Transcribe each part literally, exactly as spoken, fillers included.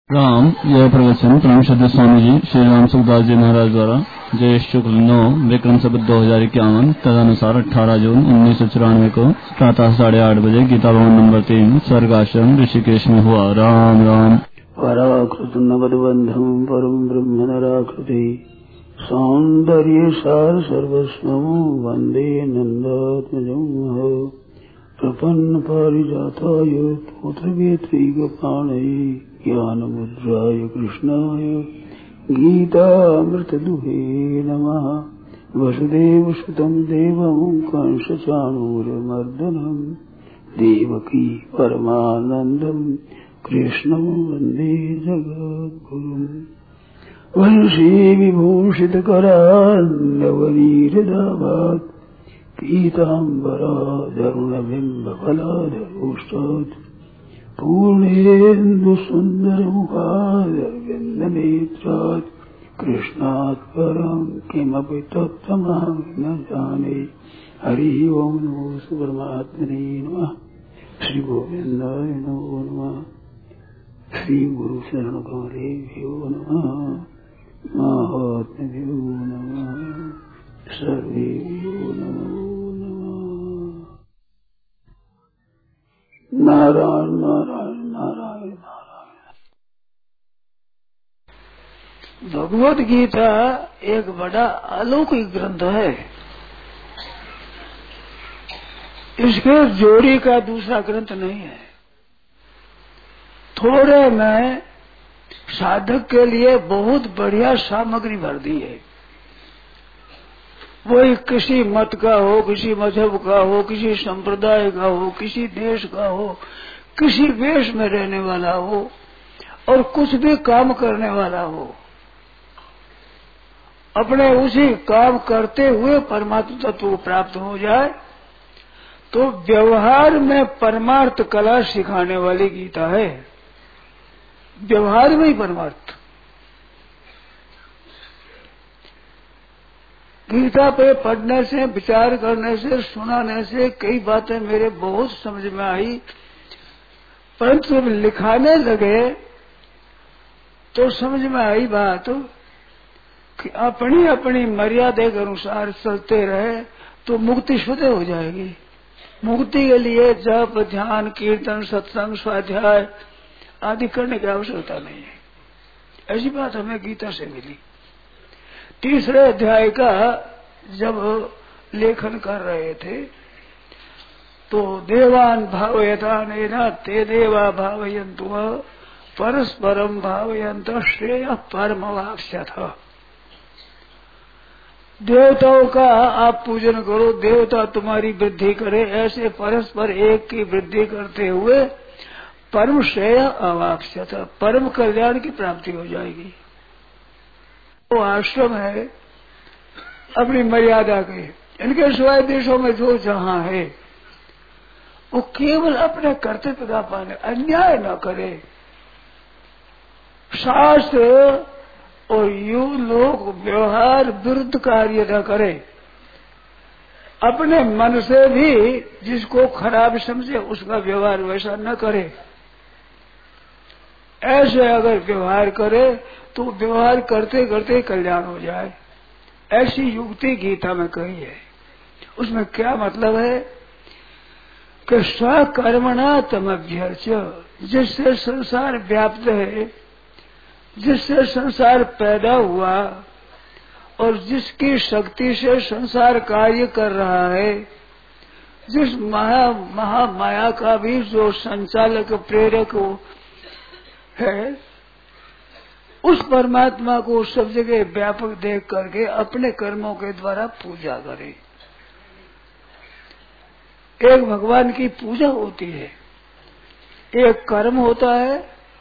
राम यह प्रवचन परम श्रद्धेय स्वामी जी श्री राम सुखदास जी महाराज द्वारा जय शुक्ल नौ विक्रम संवत दो हजार इक्यावन तदनुसार अठारह जून उन्नीस सौ चौरानवे को प्रातः साढ़े आठ बजे गीता भवन नंबर तीन स्वर्ग आश्रम ऋषिकेश में हुआ। राम राम। पराकृत नवदबंधम परम ब्रह्म नराकृति सौंदर्य सार सर्वस्वम वंदे नंदात्मजं प्रपन्न पारिजाताय तोत्रवेत्रैकपाणये ज्ञानमुद्राय कृष्णाय गीतामृतदुहे नमः। वसुदेवसुतं देवं कंसचाणूरमर्दनं देवकी परमानन्दं कृष्णं वन्दे जगद्गुरुम्। वंशी विभूषितकरान्नवनीरदाभात् पीताम्बराधरुणबिम्बफलाधरोष्टात् पूर्णेन्दुसुन्दरमुखादरविन्दनेत्रात् कृष्णात् परं किमपि तत्त्वमहं न जाने। हरिः ओं नमो परमात्मने नमः। श्री गोविन्दाय नमो नमः। श्री गुरु शरण कमलेभ्यो नमः। महात्म्यो नमः। सर्वेभ्यो नमो नमः। नारायण नारायण नारायण नारायण। भगवत गीता एक बड़ा अलौकिक ग्रंथ है। इसके जोड़ी का दूसरा ग्रंथ नहीं है। थोड़े में साधक के लिए बहुत बढ़िया सामग्री भर दी है। वही किसी मत का हो, किसी मजहब का हो, किसी संप्रदाय का हो, किसी देश का हो, किसी वेश में रहने वाला हो और कुछ भी काम करने वाला हो, अपने उसी काम करते हुए परमात्मा तत्व को प्राप्त हो जाए तो व्यवहार में परमार्थ कला सिखाने वाली गीता है। व्यवहार में ही परमार्थ। गीता पे पढ़ने से, विचार करने से, सुनाने से कई बातें मेरे बहुत समझ में आई, परंतु जब लिखाने लगे तो समझ में आई बात कि अपनी अपनी मर्यादा के अनुसार चलते रहे तो मुक्ति स्वतः हो जाएगी। मुक्ति के लिए जप, ध्यान, कीर्तन, सत्संग, स्वाध्याय आदि करने की आवश्यकता नहीं है। ऐसी बात हमें गीता से मिली। तीसरे अध्याय का जब लेखन कर रहे थे तो देवान भावयतानेन ते देवा भावयन्तु परस्परम भावयन्त श्रेयः परमवाप्स्यथ। देवताओं का आप पूजन करो, देवता तुम्हारी वृद्धि करे, ऐसे परस्पर एक की वृद्धि करते हुए परम श्रेय अवाप्स्यथ, परम कल्याण की प्राप्ति हो जाएगी। वो आश्रम है अपनी मर्यादा के। इनके सिवाय देशों में जो जहां है वो केवल अपने कर्तव्य का पालन, अन्याय न करे। शास्त्र और यू लोग व्यवहार विरुद्ध कार्य न करे। अपने मन से भी जिसको खराब समझे उसका व्यवहार वैसा न करे। ऐसे अगर व्यवहार करे तो व्यवहार करते करते कल्याण हो जाए। ऐसी युक्ति गीता में कही है। उसमें क्या मतलब है कि स्वकर्मणा तमभ्यर्च, जिससे संसार व्याप्त है, जिससे संसार पैदा हुआ और जिसकी शक्ति से संसार कार्य कर रहा है, जिस महा महामाया का भी जो संचालक प्रेरक है, उस परमात्मा को सब जगह व्यापक देख करके अपने कर्मों के द्वारा पूजा करें। एक भगवान की पूजा होती है, एक कर्म होता है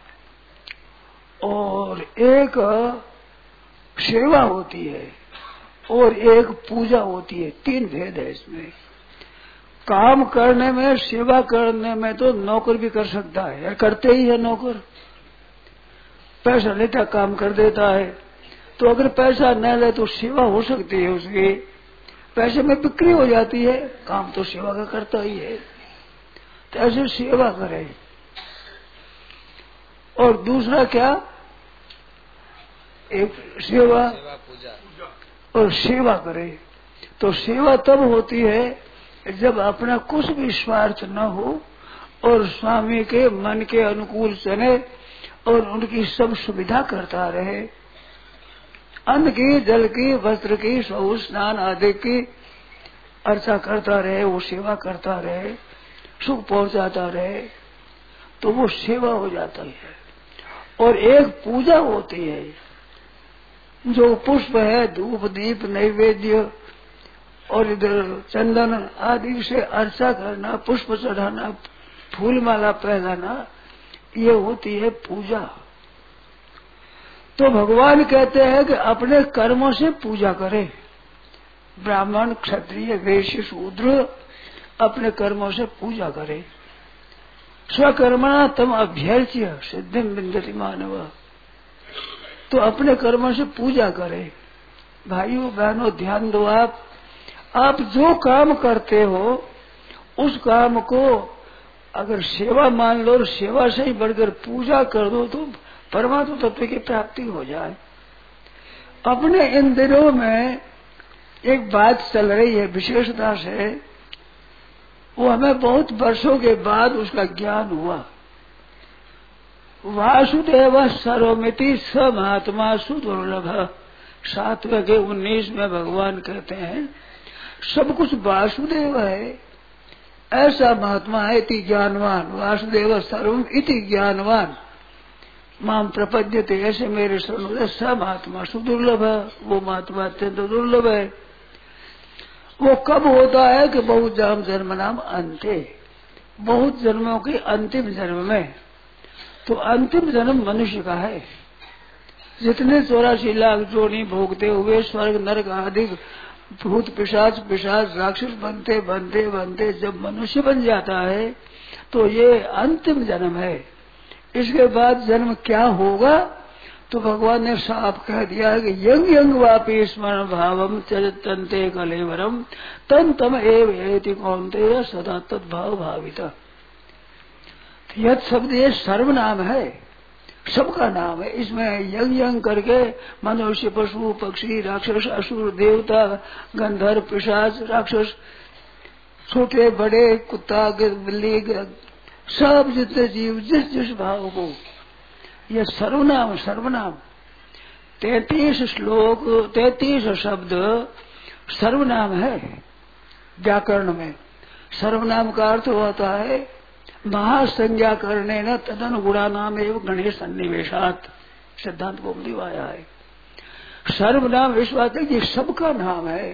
और एक सेवा होती है और एक पूजा होती है। तीन भेद है इसमें। काम करने में, सेवा करने में तो नौकर भी कर सकता है, या करते ही है नौकर। पैसा लेता काम कर देता है, तो अगर पैसा न ले तो सेवा हो सकती है उसकी। पैसे में बिक्री हो जाती है, काम तो सेवा का करता ही है। तो ऐसे सेवा करे। और दूसरा क्या, एक सेवा, सेवा पूजा और सेवा करे। तो सेवा तब होती है जब अपना कुछ भी स्वार्थ न हो और स्वामी के मन के अनुकूल चले और उनकी सब सुविधा करता रहे, अन्न की, जल की, वस्त्र की, सौ स्नान आदि की अर्चा करता रहे, वो सेवा करता रहे, सुख पहुंचाता रहे, तो वो सेवा हो जाता है। और एक पूजा होती है, जो पुष्प है, धूप दीप नैवेद्य और इधर चंदन आदि से अर्चा करना, पुष्प चढ़ाना, फूल माला पहनाना, ये होती है पूजा। तो भगवान कहते हैं कि अपने कर्मों से पूजा करे। ब्राह्मण, क्षत्रिय, वैश्य, शूद्र अपने कर्मों से पूजा करे। स्वकर्मणा तम अभ्यर्च्य सिद्धिम विन्दति मानव। तो अपने कर्मों से पूजा करे। भाइयों बहनों ध्यान दो, आप आप जो काम करते हो उस काम को अगर सेवा मान लो और सेवा से ही बढ़कर पूजा कर दो तो परमात्मा तत्व की प्राप्ति हो जाए। अपने इन दिनों में एक बात चल रही है विशेषता से, वो हमें बहुत वर्षों के बाद उसका ज्ञान हुआ। वासुदेव सर्वमिति स महात्मा सुदुर्लभ। सातवें के उन्नीस में भगवान कहते हैं सब कुछ वासुदेव है, ऐसा महात्मा है इति ज्ञानवान। वासुदेव सर्वम इति ज्ञानवान माम प्रपद्यते, ऐसे मेरे शरण स महात्मा सुदुर्लभ। वो महात्मा अत्यंत दुर्लभ है। वो कब होता है कि बहुत जन्म जन्म नाम अंते, बहुत जन्मों के अंतिम जन्म में। तो अंतिम जन्म मनुष्य का है। जितने चौरासी लाख जोनी भोगते हुए स्वर्ग नरक आदि भूत पिशाच पिशाच राक्षस बनते बनते बनते जब मनुष्य बन जाता है तो ये अंतिम जन्म है। इसके बाद जन्म क्या होगा तो भगवान ने साफ कह दिया है कि यंग यंग वापी स्मरण भावम चरतंते कलेवरम तम तम एव एति कौन्तेय सदा तद्भाव भाविता। यद शब्द ये सर्वनाम है, सबका नाम है। इसमें यंग यंग करके मनुष्य पशु पक्षी राक्षस असुर देवता गंधर्व पिशाच राक्षस छोटे बड़े कुत्ता बिल्ली सब जितने जीव जिस जिस भाव को, यह सर्वनाम सर्वनाम तैतीस श्लोक तैतीस शब्द सर्वनाम है। व्याकरण में सर्वनाम का अर्थ होता है महासंज्ञा करने न तदन गुणा नाम एवं गणेश सन्निवेशात। सिद्धांत को आया है सर्वनाम इस बात है कि सबका नाम है।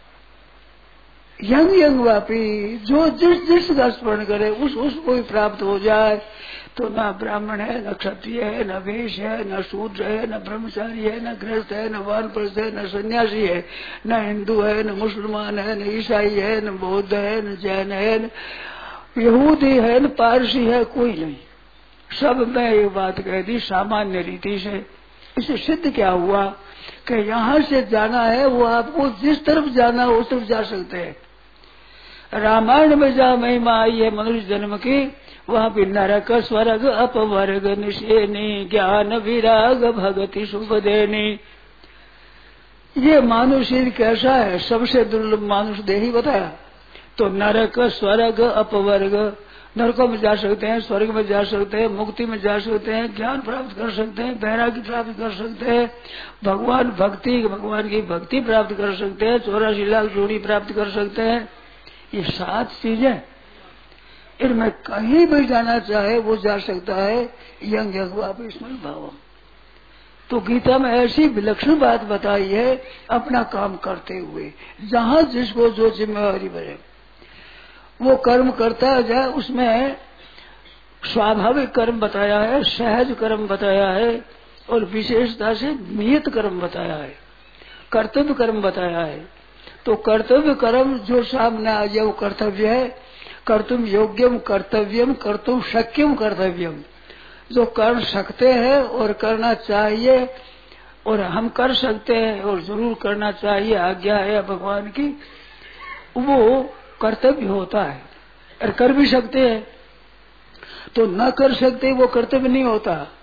यंग यंग वापी, जो जिस जिस का स्मरण करे उस उसको ही प्राप्त हो जाए। तो न ब्राह्मण है, न क्षत्रिय है, न वैश्य है, न शूद्र है, न ब्रह्मचारी है, न गृहस्थ है, न वानप्रस्थ है, न सन्यासी है, न हिंदू है, न मुसलमान है, न ईसाई है, न बौद्ध है, न जैन है, न यहूदी है, न पारसी है, कोई नहीं। सब में एक बात कह दी सामान्य रीति से। इससे सिद्ध क्या हुआ कि यहाँ से जाना है वो आपको जिस तरफ जाना हो उस तरफ जा सकते हैं। रामायण में जहाँ महिमा आई है मनुष्य जन्म की, वहाँ भी नरक स्वर्ग अपवर्ग निशेनी ज्ञान विराग भगति शुभ देनी। ये मानुष कैसा है, सबसे दुर्लभ मानुष देही बताया। तो नरक स्वर्ग अपवर्ग, नरकों में जा सकते हैं, स्वर्ग में जा सकते हैं, मुक्ति में जा सकते हैं, ज्ञान प्राप्त कर सकते हैं, वैराग्य प्राप्त कर सकते हैं, भगवान भक्ति भगवान की भक्ति प्राप्त कर सकते हैं, चौरासी लाख जोड़ी प्राप्त कर सकते हैं। ये सात चीजें इनमें कहीं भी जाना चाहे वो जा सकता है। यंग यंग वापिस भाव। तो गीता में ऐसी विलक्षण बात बताई है अपना काम करते हुए, जहाँ जिसको जो जिम्मेवारी बने वो कर्म करता जाए। उसमें स्वाभाविक कर्म बताया है, सहज कर्म बताया है और विशेषता से नियत कर्म बताया है, कर्तव्य कर्म बताया है। तो कर्तव्य कर्म जो सामने आ जाए वो कर्तव्य है। कर्तुम योग्यम कर्तव्यम कर्तुम शक्यम कर्तव्यम, जो कर सकते हैं और करना चाहिए और हम कर सकते हैं और जरूर करना चाहिए, आज्ञा है भगवान की, वो कर्तव्य होता है। और कर भी सकते हैं तो न कर सकते वो कर्तव्य नहीं होता।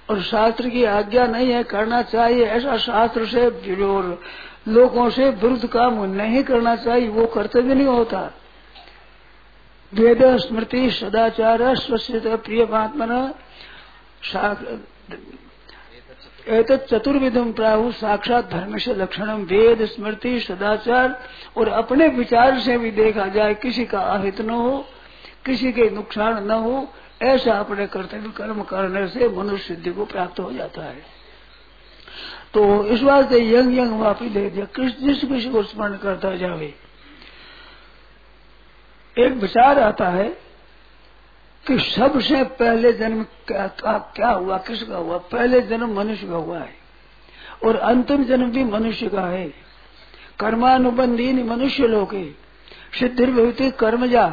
और शास्त्र की आज्ञा नहीं है करना चाहिए, ऐसा शास्त्र से और लोगों से विरुद्ध काम नहीं करना चाहिए, वो कर्तव्य नहीं होता। वेद स्मृति सदाचार स्वस्य प्रियमात्मना एतत् चतुर्विधम प्राहु साक्षात धर्म से लक्षणम। वेद स्मृति सदाचार और अपने विचार से भी देखा जाए किसी का अहित न हो, किसी के नुकसान न हो, ऐसा अपने कर्तव्य कर्म करने से मनुष्य सिद्धि को प्राप्त हो जाता है। तो इस वास्ते यंग यंग वापी दे दिया, जिस किसी को स्मरण करता जावे। एक विचार आता है कि सबसे पहले जन्म क्या, क्या, क्या हुआ, किसका हुआ? पहले जन्म मनुष्य का हुआ है और अंतिम जन्म भी मनुष्य का है। कर्मानुबंधी मनुष्य लोके सिद्धिर्भवति कर्मजा।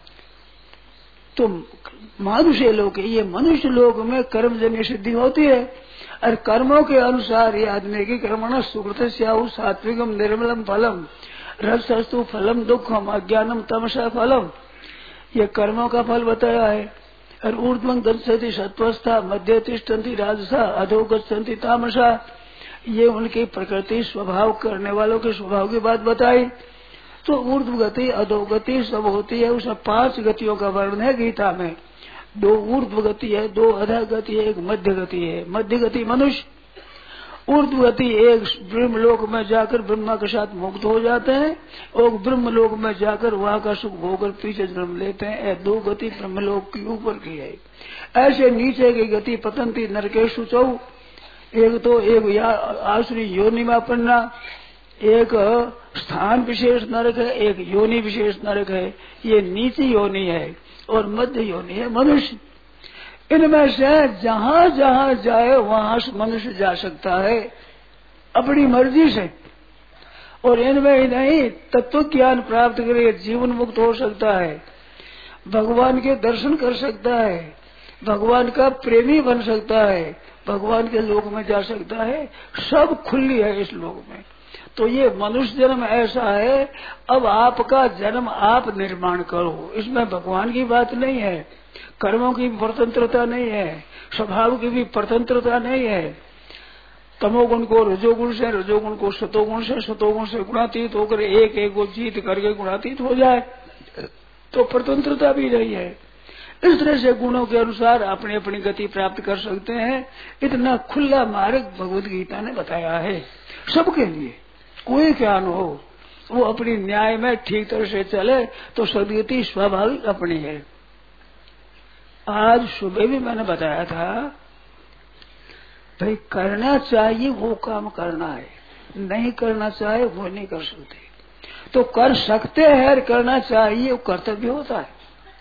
तो मानुष्य लोक, ये मनुष्य लोक में कर्मजन्य सिद्धि होती है और कर्मों के अनुसार ये आदमी की कर्मण सुकृत स्याहु सात्विकम निर्मलम फलम रसस्तु फलम दुखम अज्ञानम तमसा फलम। ये कर्मों का फल बताया है। और ऊर्ध्वं गच्छति सत्वस्था, मध्य तिष्ठन्ति राजसा, अधो गच्छन्ति तामसा। ये उनकी प्रकृति स्वभाव करने वालों के स्वभाव की बात बताई। तो ऊर्ध्व गति अधोगति सब होती है, उसमें पांच गतियों का वर्णन है गीता में। दो ऊर्ध्व गति है, दो अधः गति है, एक मध्य गति है। मध्य गति मनुष्य, ऊर्ध्व गति एक ब्रह्म लोक में जाकर ब्रह्मा के साथ मुक्त हो जाते हैं और ब्रह्म लोक में जाकर वहां का सुख भोगकर पीछे जन्म लेते हैं। दो गति ब्रह्म लोक की ऊपर की है। ऐसे नीचे की गति पतंती नरकेशु चौ, एक तो एक आसुरी योनि में पड़ना, एक स्थान विशेष नरक है, एक योनि विशेष नरक है। ये नीची योनि है और मध्य योनि है मनुष्य। इनमें से जहां जहां जाए वहां से मनुष्य जा सकता है अपनी मर्जी से। और इनमें ही नहीं, तत्व ज्ञान प्राप्त करके जीवन मुक्त हो सकता है, भगवान के दर्शन कर सकता है, भगवान का प्रेमी बन सकता है, भगवान के लोक में जा सकता है। सब खुली है इस लोक में। तो ये मनुष्य जन्म ऐसा है। अब आपका जन्म आप निर्माण करो, इसमें भगवान की बात नहीं है, कर्मों की स्वतंत्रता नहीं है, स्वभाव की भी स्वतंत्रता नहीं है। तमोगुण को रजोगुण से, रजोगुण को सतोगुण से, सतोगुण से गुणातीत होकर एक एक को जीत करके गुणातीत हो जाए तो स्वतंत्रता भी नहीं है। इस तरह से गुणों के अनुसार अपनी अपनी गति प्राप्त कर सकते हैं। इतना खुला मार्ग भगवद गीता ने बताया है सबके लिए। कोई क्या न हो, वो अपनी न्याय में ठीक तरह से चले तो सदगति स्वाभाविक अपनी है। आज सुबह भी मैंने बताया था भाई करना चाहिए वो काम करना है, नहीं करना चाहिए वो नहीं कर सकते। तो कर सकते हैं, करना चाहिए वो कर्तव्य होता है।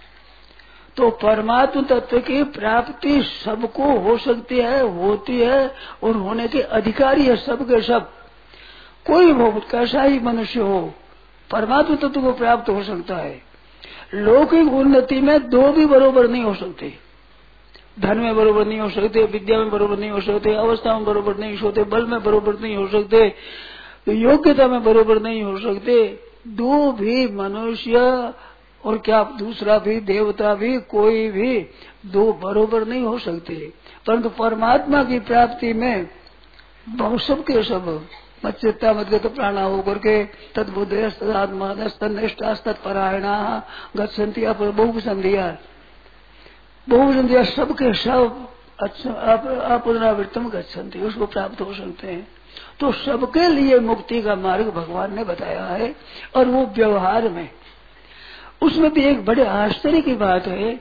तो परमात्म तत्व की प्राप्ति सबको हो सकती है, होती है और होने के अधिकारी है सबके सब। कोई बहुत कैसा ही मनुष्य हो परमात्म तत्व को प्राप्त हो सकता है। लौकिक उन्नति में दो भी बरोबर नहीं हो सकते। धन में बरोबर नहीं हो सकते, विद्या में बरोबर नहीं हो सकते, अवस्था में बरोबर नहीं हो सकते, बल में बरोबर नहीं हो सकते, योग्यता में बरोबर नहीं हो सकते। दो भी मनुष्य और क्या दूसरा भी देवता भी कोई भी दो बरोबर नहीं हो सकते। परंतु परमात्मा की प्राप्ति में बहुत सबके सब मच्चित्ता मदगत प्राणा होकर के तद्बुद्धेस्तदात्मा तत्परायणा गच्छन्ति बहुसंधिया बहुसंधिया सबके सब अपरावृत्तम गच्छन्ति, उसको प्राप्त हो सकते हैं। तो सबके लिए मुक्ति का मार्ग भगवान ने बताया है और वो व्यवहार में। उसमें भी एक बड़े आश्चर्य की बात है,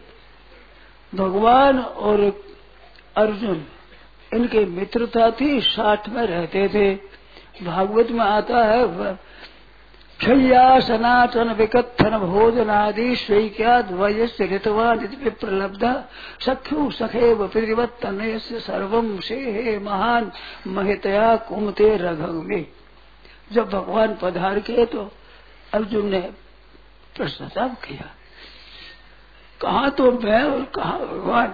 भगवान और अर्जुन इनके मित्रता थी, साथ में रहते थे। भागवत में आता है क्षया सनातन विकथन भोजनादि स्वीक्याद वयस्य ऋतवान प्रलब्ध सख्यु सखेव पितृवत्तन सर्वम से महान महितया कुमते रघव में। जब भगवान पधार के तो अर्जुन ने प्रश्नताप किया, कहाँ तो मैं और कहाँ भगवान।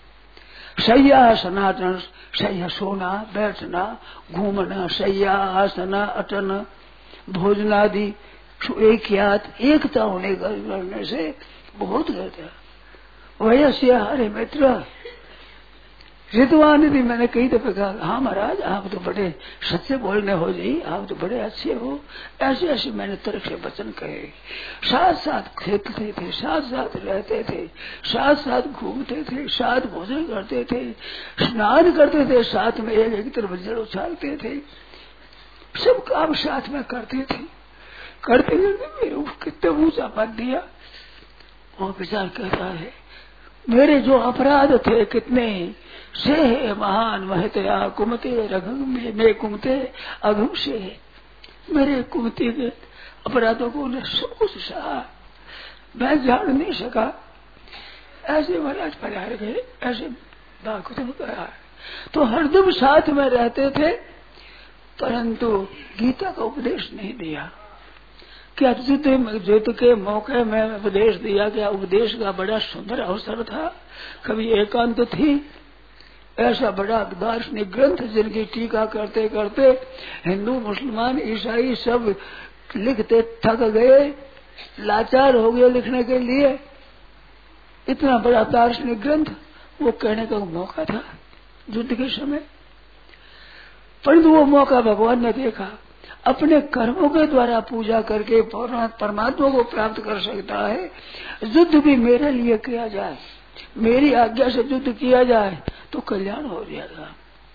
शैया सनातन, शैया सोना बैठना घूमना, शैया आसना अटन भोजनादि एक याद एकता होने करने से बहुत रहता। वयस्य हरे मित्र रितवान यदि मैंने कई दफे कहा, हाँ महाराज आप तो बड़े सच्चे बोलने हो जी, आप तो बड़े अच्छे हो, ऐसे ऐसे मैंने तरह से वचन कहे। साथ साथ खेलते थे, साथ साथ रहते थे, साथ साथ घूमते थे, साथ भोजन करते थे, स्नान करते थे, साथ में एक एक तरफ जल उछालते थे, सब काम साथ में करते थे। करते करते मेरे कितने ऊंचा पद दिया। वो विचार कहता है, मेरे जो अपराध थे कितने से महान महतया कुमते रघुम में मैं कुमते अघुम से, मेरे कुमती के अपराधों को उन्हें सब कुछ सहा, मैं जान नहीं सका। ऐसे महाराज पधार गए, ऐसे भागवत में कहा। तो हरदम साथ में रहते थे, परंतु गीता का उपदेश नहीं दिया। क्या युद्ध के मौके में उपदेश दिया? क्या उपदेश का बड़ा सुंदर अवसर था? कभी एकांत थी, ऐसा बड़ा दार्शनिक ग्रंथ जिनकी टीका करते करते हिंदू मुसलमान ईसाई सब लिखते थक गए, लाचार हो गए लिखने के लिए। इतना बड़ा दार्शनिक ग्रंथ वो कहने का मौका था युद्ध के समय, परंतु वो मौका भगवान ने देखा। अपने कर्मों के द्वारा पूजा करके परमात्मा को प्राप्त कर सकता है। युद्ध भी मेरे लिए किया जाए, मेरी आज्ञा से युद्ध किया जाए तो कल्याण हो जाएगा।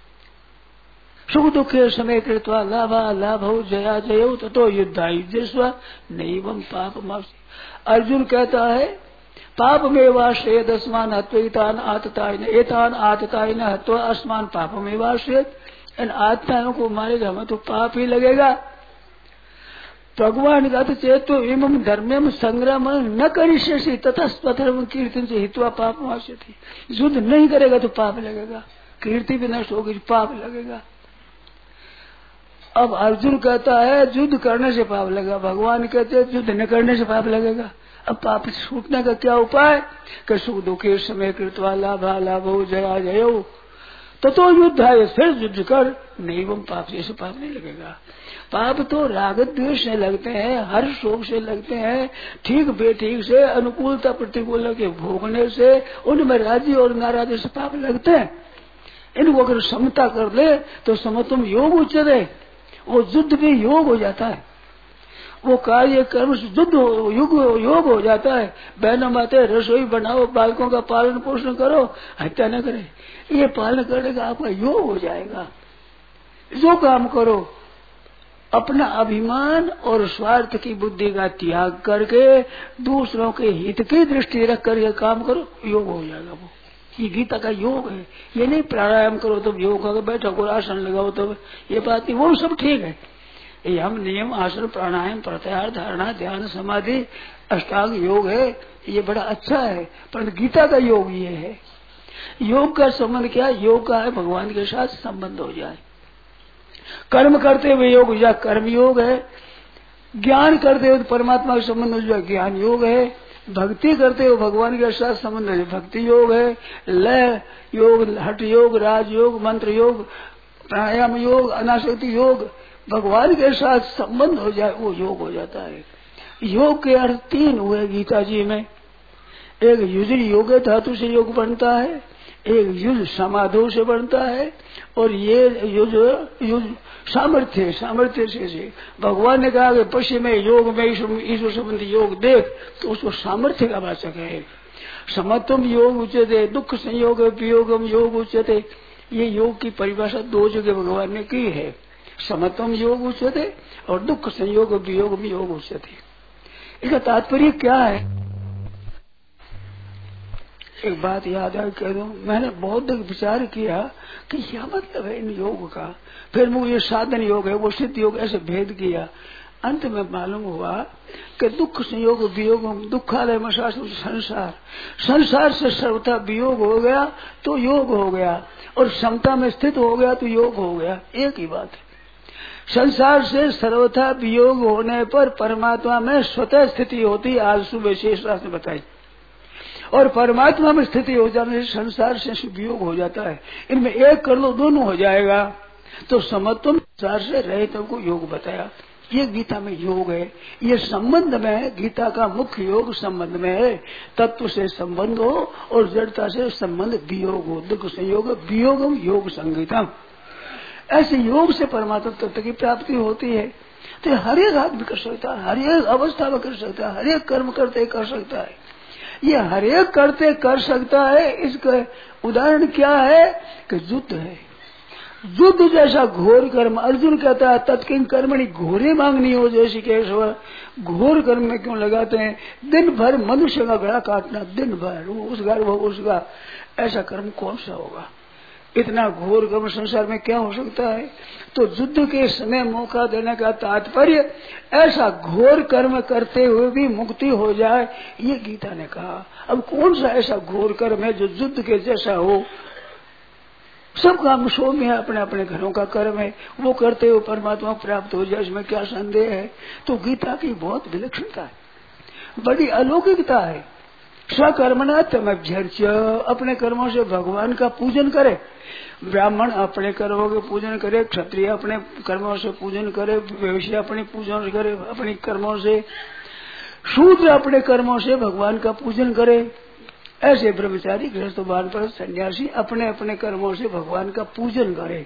सुख दुख के समय कृत्वा लाभा लाभ हो जया जयो ततो युद्धाई जस्व नैवं पाप मासी। अर्जुन कहता है, पाप में वाश्रेद अस्मान हत्वान आततायन एतान आततायन हत्वा अस्मान पाप में वाश्रेद। इन आत्माओं को मारेगा हमें तो पाप ही लगेगा। भगवान का तो चेतो इमम धर्मम संग्राम न करिष्यसि तथा स्वधर्म कीर्तन से हित्वा पाप वास्यति। युद्ध नहीं करेगा तो पाप लगेगा, कीर्ति भी नष्ट होगी पाप लगेगा। अब अर्जुन कहता है युद्ध करने से पाप लगेगा, भगवान कहते हैं युद्ध न करने से पाप लगेगा। अब पाप छूटने का क्या उपाय? कि सुख दुखे समय कृत्वा लाभा लाभो जया जयो तो तो युद्ध है, फिर युद्ध कर, नहीं वो पाप जैसे पाप नहीं लगेगा। पाप तो राग द्वेष से लगते हैं, हर शोक से लगते हैं, ठीक बेठीक से अनुकूलता प्रतिकूल के भोगने से, उनमें राजी और नाराजी से पाप लगते हैं। इनको अगर समता कर ले तो समतुम योग उच्चते, वो युद्ध भी योग हो जाता है, वो कार्य कर्म युद्ध युग योग हो जाता है। बहनों माते रसोई बनाओ, बालकों का पालन पोषण करो, हत्या न करे, ये पालन करने का आपका योग हो जाएगा। जो काम करो अपना अभिमान और स्वार्थ की बुद्धि का त्याग करके दूसरों के हित की दृष्टि रख कर ये काम करो, योग हो जाएगा। वो ये गीता का योग है। ये नहीं प्राणायाम करो तो योग होगा, बैठो को आसन लगाओ तो ये बात नहीं, वो सब ठीक है। ये हम नियम आसन प्राणायाम प्रत्याहार धारणा ध्यान समाधि अष्टांग योग है, ये बड़ा अच्छा है। पर गीता का योग ये है, योग का संबंध क्या? योग का है भगवान के साथ संबंध हो जाए। कर्म करते हुए योग हो जाए, कर्म योग है। ज्ञान करते हुए परमात्मा का संबंध हो जाए, ज्ञान योग है। भक्ति करते हुए भगवान के साथ संबंध है, भक्ति योग है। लय योग, हठ योग, राज योग, मंत्र योग, प्राणायाम योग, अनासक्ति योग, भगवान के साथ संबंध हो जाए वो योग हो जाता है। योग के अर्थ तीन हुए गीता जी में। एक युज योग धातु से योग बनता है, एक युज समाधो से बनता है, और ये युज युज सामर्थ्य सामर्थ्य से, से भगवान ने कहा कि पश्चिम में योग में ईश्वर संबंधी योग देख, तो उसको सामर्थ्य का वाचक है। समत्वम योग उच्यते, दुख संयोग वियोगम योग उच्यते। ये योग की परिभाषा दो जगह भगवान ने की है, समत्वम योग उच्यते और दुख संयोग वियोग योग उच्यते। इसका तात्पर्य क्या है? एक बात याद है कह दूं, मैंने बहुत विचार किया कि क्या मतलब है इन योग का। फिर मुझे साधन योग है, वो सिद्ध योग, ऐसे भेद किया। अंत में मालूम हुआ कि दुख संयोग वियोग, दुखालय मशास संसार, संसार से सर्वथा वियोग हो गया तो योग हो गया, और समता में स्थित हो गया तो योग हो गया। एक ही बात है। संसार से सर्वथा वियोग होने पर परमात्मा में स्वतः स्थिति होती, आज सुबह शेष रात ने बताई, और परमात्मा में स्थिति हो जाने से संसार से वियोग हो जाता है। इनमें एक कर लो दोनों हो जाएगा। तो समत्वम संसार से रहित को योग बताया। ये गीता में योग है। ये संबंध में गीता का मुख्य योग संबंध में है। तत्व से संबंध हो और जड़ता से संबंध वियोग हो। दुख संयोग वियोगम योग संगीतम। ऐसे योग से परमात्मा तत्व की प्राप्ति होती है। तो हर एक आदमी कर सकता है, हर एक अवस्था में कर सकता है, हर एक कर्म करते कर सकता है। ये हर एक करते कर सकता है। इसका उदाहरण क्या है कि युद्ध है। युद्ध जैसा घोर कर्म, अर्जुन कहता है तत्किन कर्मणि घोरे मांगनी हो जैसी केशव। घोर कर्म में क्यों लगाते हैं? दिन भर मनुष्य का गला काटना, दिन भर वो उसका वो उसका, ऐसा कर्म कौन सा होगा? इतना घोर कर्म संसार में क्या हो सकता है? तो युद्ध के समय मौका देने का तात्पर्य ऐसा घोर कर्म करते हुए भी मुक्ति हो जाए, ये गीता ने कहा। अब कौन सा ऐसा घोर कर्म है जो युद्ध के जैसा हो? सब काम सौम्य है, अपने अपने घरों का कर्म है, वो करते हुए परमात्मा प्राप्त हो जाए, इसमें क्या संदेह है? तो गीता की बहुत विलक्षणता है, बड़ी अलौकिकता है। स्वकर्मणा तमभ्यर्च्य, अपने कर्मों से भगवान का पूजन करे। ब्राह्मण अपने कर्मों के पूजन करे, क्षत्रिय अपने कर्मों से पूजन करे, वैश्य अपने पूजन करे अपने कर्मों से, शूद्र अपने कर्मों से भगवान का पूजन करे। ऐसे ब्रह्मचारी गृहस्थ वानप्रस्थ सन्यासी अपने अपने कर्मों से भगवान का पूजन करे।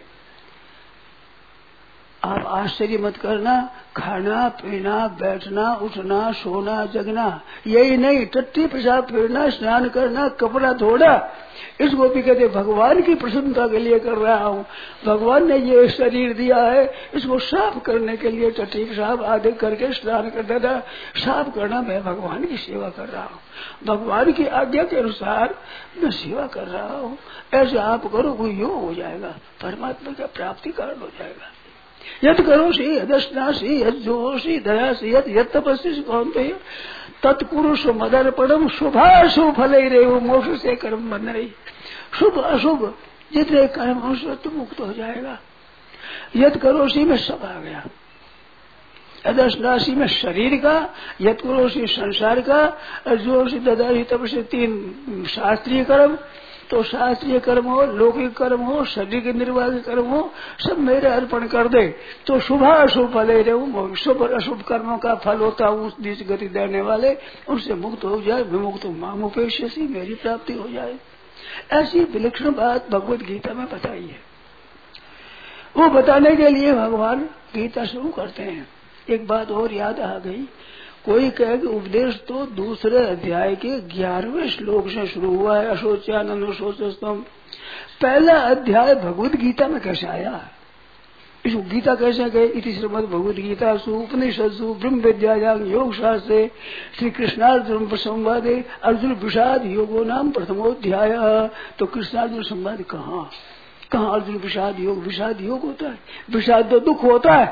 आप आश्चर्य मत करना, खाना पीना बैठना उठना सोना जगना यही नहीं, टट्टी पेशाब फिरना स्नान करना कपड़ा धोना, इसको भी कहते भगवान की प्रसन्नता के लिए कर रहा हूँ। भगवान ने ये शरीर दिया है, इसको साफ करने के लिए टट्टी पेशाब आदि करके स्नान कर देना, साफ करना, मैं भगवान की सेवा कर रहा हूँ, भगवान की आज्ञा के अनुसार मैं सेवा कर रहा हूँ। ऐसे आप करो, कोई योग हो जाएगा, परमात्मा का प्राप्ति कारण हो जाएगा। यद करोषि यदश्नासि यद जोषि दयासि यद यद तपस्सी कौन्तेय तत्पुरुष मदर्पणम शुभाशुभ फले रेव मोक्ष से कर्म बन रही। शुभ अशुभ जितने कर्म हो तो मुक्त हो जाएगा। यद करोषि में सब आ गया, यदश्नासि में शरीर का, यद करोषि संसार का, जोषि ददासि तपस्सी तीन शास्त्रीय कर्म। तो शास्त्रीय कर्म हो, लौकिक कर्म हो, शरीर के निर्वाह के कर्म हो, सब मेरे अर्पण कर दे तो शुभ अशुभ फले रहूं। शुभ और अशुभ कर्मों का फल होता है उस नीच गति देने वाले, उनसे मुक्त हो जाए। विमुक्त मामुपेक्षसी, मेरी प्राप्ति हो जाए। ऐसी विलक्षण बात भगवत गीता में बताई है। वो बताने के लिए भगवान गीता शुरू करते हैं। एक बात और याद आ गई, कोई कहे कि उपदेश तो दूसरे अध्याय के ग्यारहवें श्लोक से शुरू हुआ है, अशोच्यानंद शोचस्तम। पहला अध्याय भगवत गीता में कैसे आया? इसको गीता कैसे गए? इति श्रीमद् भगवद गीता सु उपनिषदसु ब्रह्म विद्यायां योग शास्त्रे श्री कृष्णार्जुन संवादे अर्जुन विषाद योगो नाम प्रथमोध्याय। तो कृष्णार्जुन संवाद कहाँ कहाँ अर्जुन विषाद योग? विषाद योग होता है, विषाद तो दुख होता है।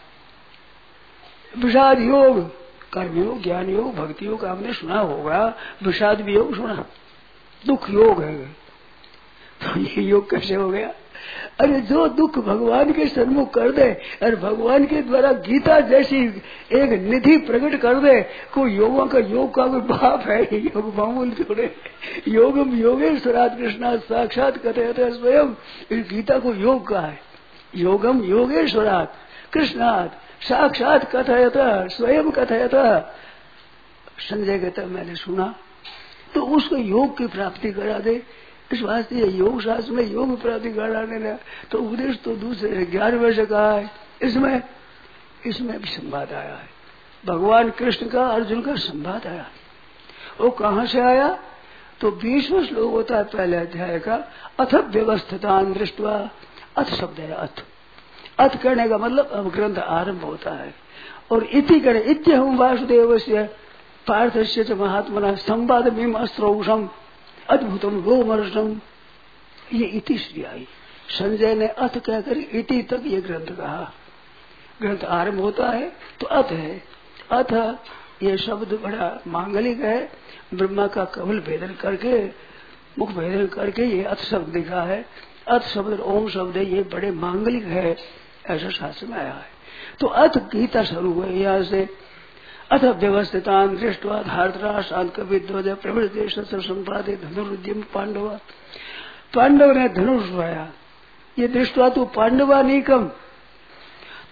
विषाद योग कर्म योग, ज्ञान योग, भक्ति योग आपने सुना होगा, विषाद भी योग सुना, दुख योग है। तो ये योग कैसे हो गया? अरे जो दुख भगवान के सन्मुख कर दे और भगवान के द्वारा गीता जैसी एक निधि प्रकट कर दे, कोई योगों का योग का कोई बाप है? योग मामूल थोड़े। योगम योगेश्वरात् कृष्णा साक्षात कथयते स्वयं। इस गीता को योग का है, योगम योगेश्वरात् कृष्णात् साक्षात कथयता स्वयं कथयता। संजय कहता मैंने सुना, तो उसको योग की प्राप्ति करा दे। इस वास्ते योग शास्त्र में योग प्राप्ति कराने लगा। तो उपदेश तो दूसरे ग्यारहवें से कहा है। इसमें इसमें भी संवाद आया है, भगवान कृष्ण का अर्जुन का संवाद आया। वो कहाँ से आया? तो बीसवें श्लोक होता है पहले अध्याय का। अथ व्यवस्थितान दृष्ट्वा, अथ शब्द है अथ। अथ कहने का मतलब अब ग्रंथ आरंभ होता है। और इति करे इत्य हम वासुदेव से पार्थस्य च महात्मना संवाद मीम अस्त्रौषम अद्भुतम गोमर्षम। ये इति श्री आई। संजय ने अथ कहकर इति तक ये ग्रंथ कहा। ग्रंथ आरंभ होता है तो अथ है। अथ ये शब्द बड़ा मांगलिक है। ब्रह्मा का कवल भेदन करके, मुख भेदन करके ये अथ शब्द लिखा है। अथ शब्द ओम शब्द है, ये बड़े मांगलिक है, ऐसा शास्त्र में आया है। तो अथ गीता शुरू हुई यहाँ से। अथ व्यवस्थितान दृष्ट्वा धार्तराष्ट्र कविध्वज प्रवृत्ति शस्त्र संपादे धनुरुद्यम पांडवा। पांडव ने धनुष उठाया। ये दृष्टवा तो पांडवा निकम,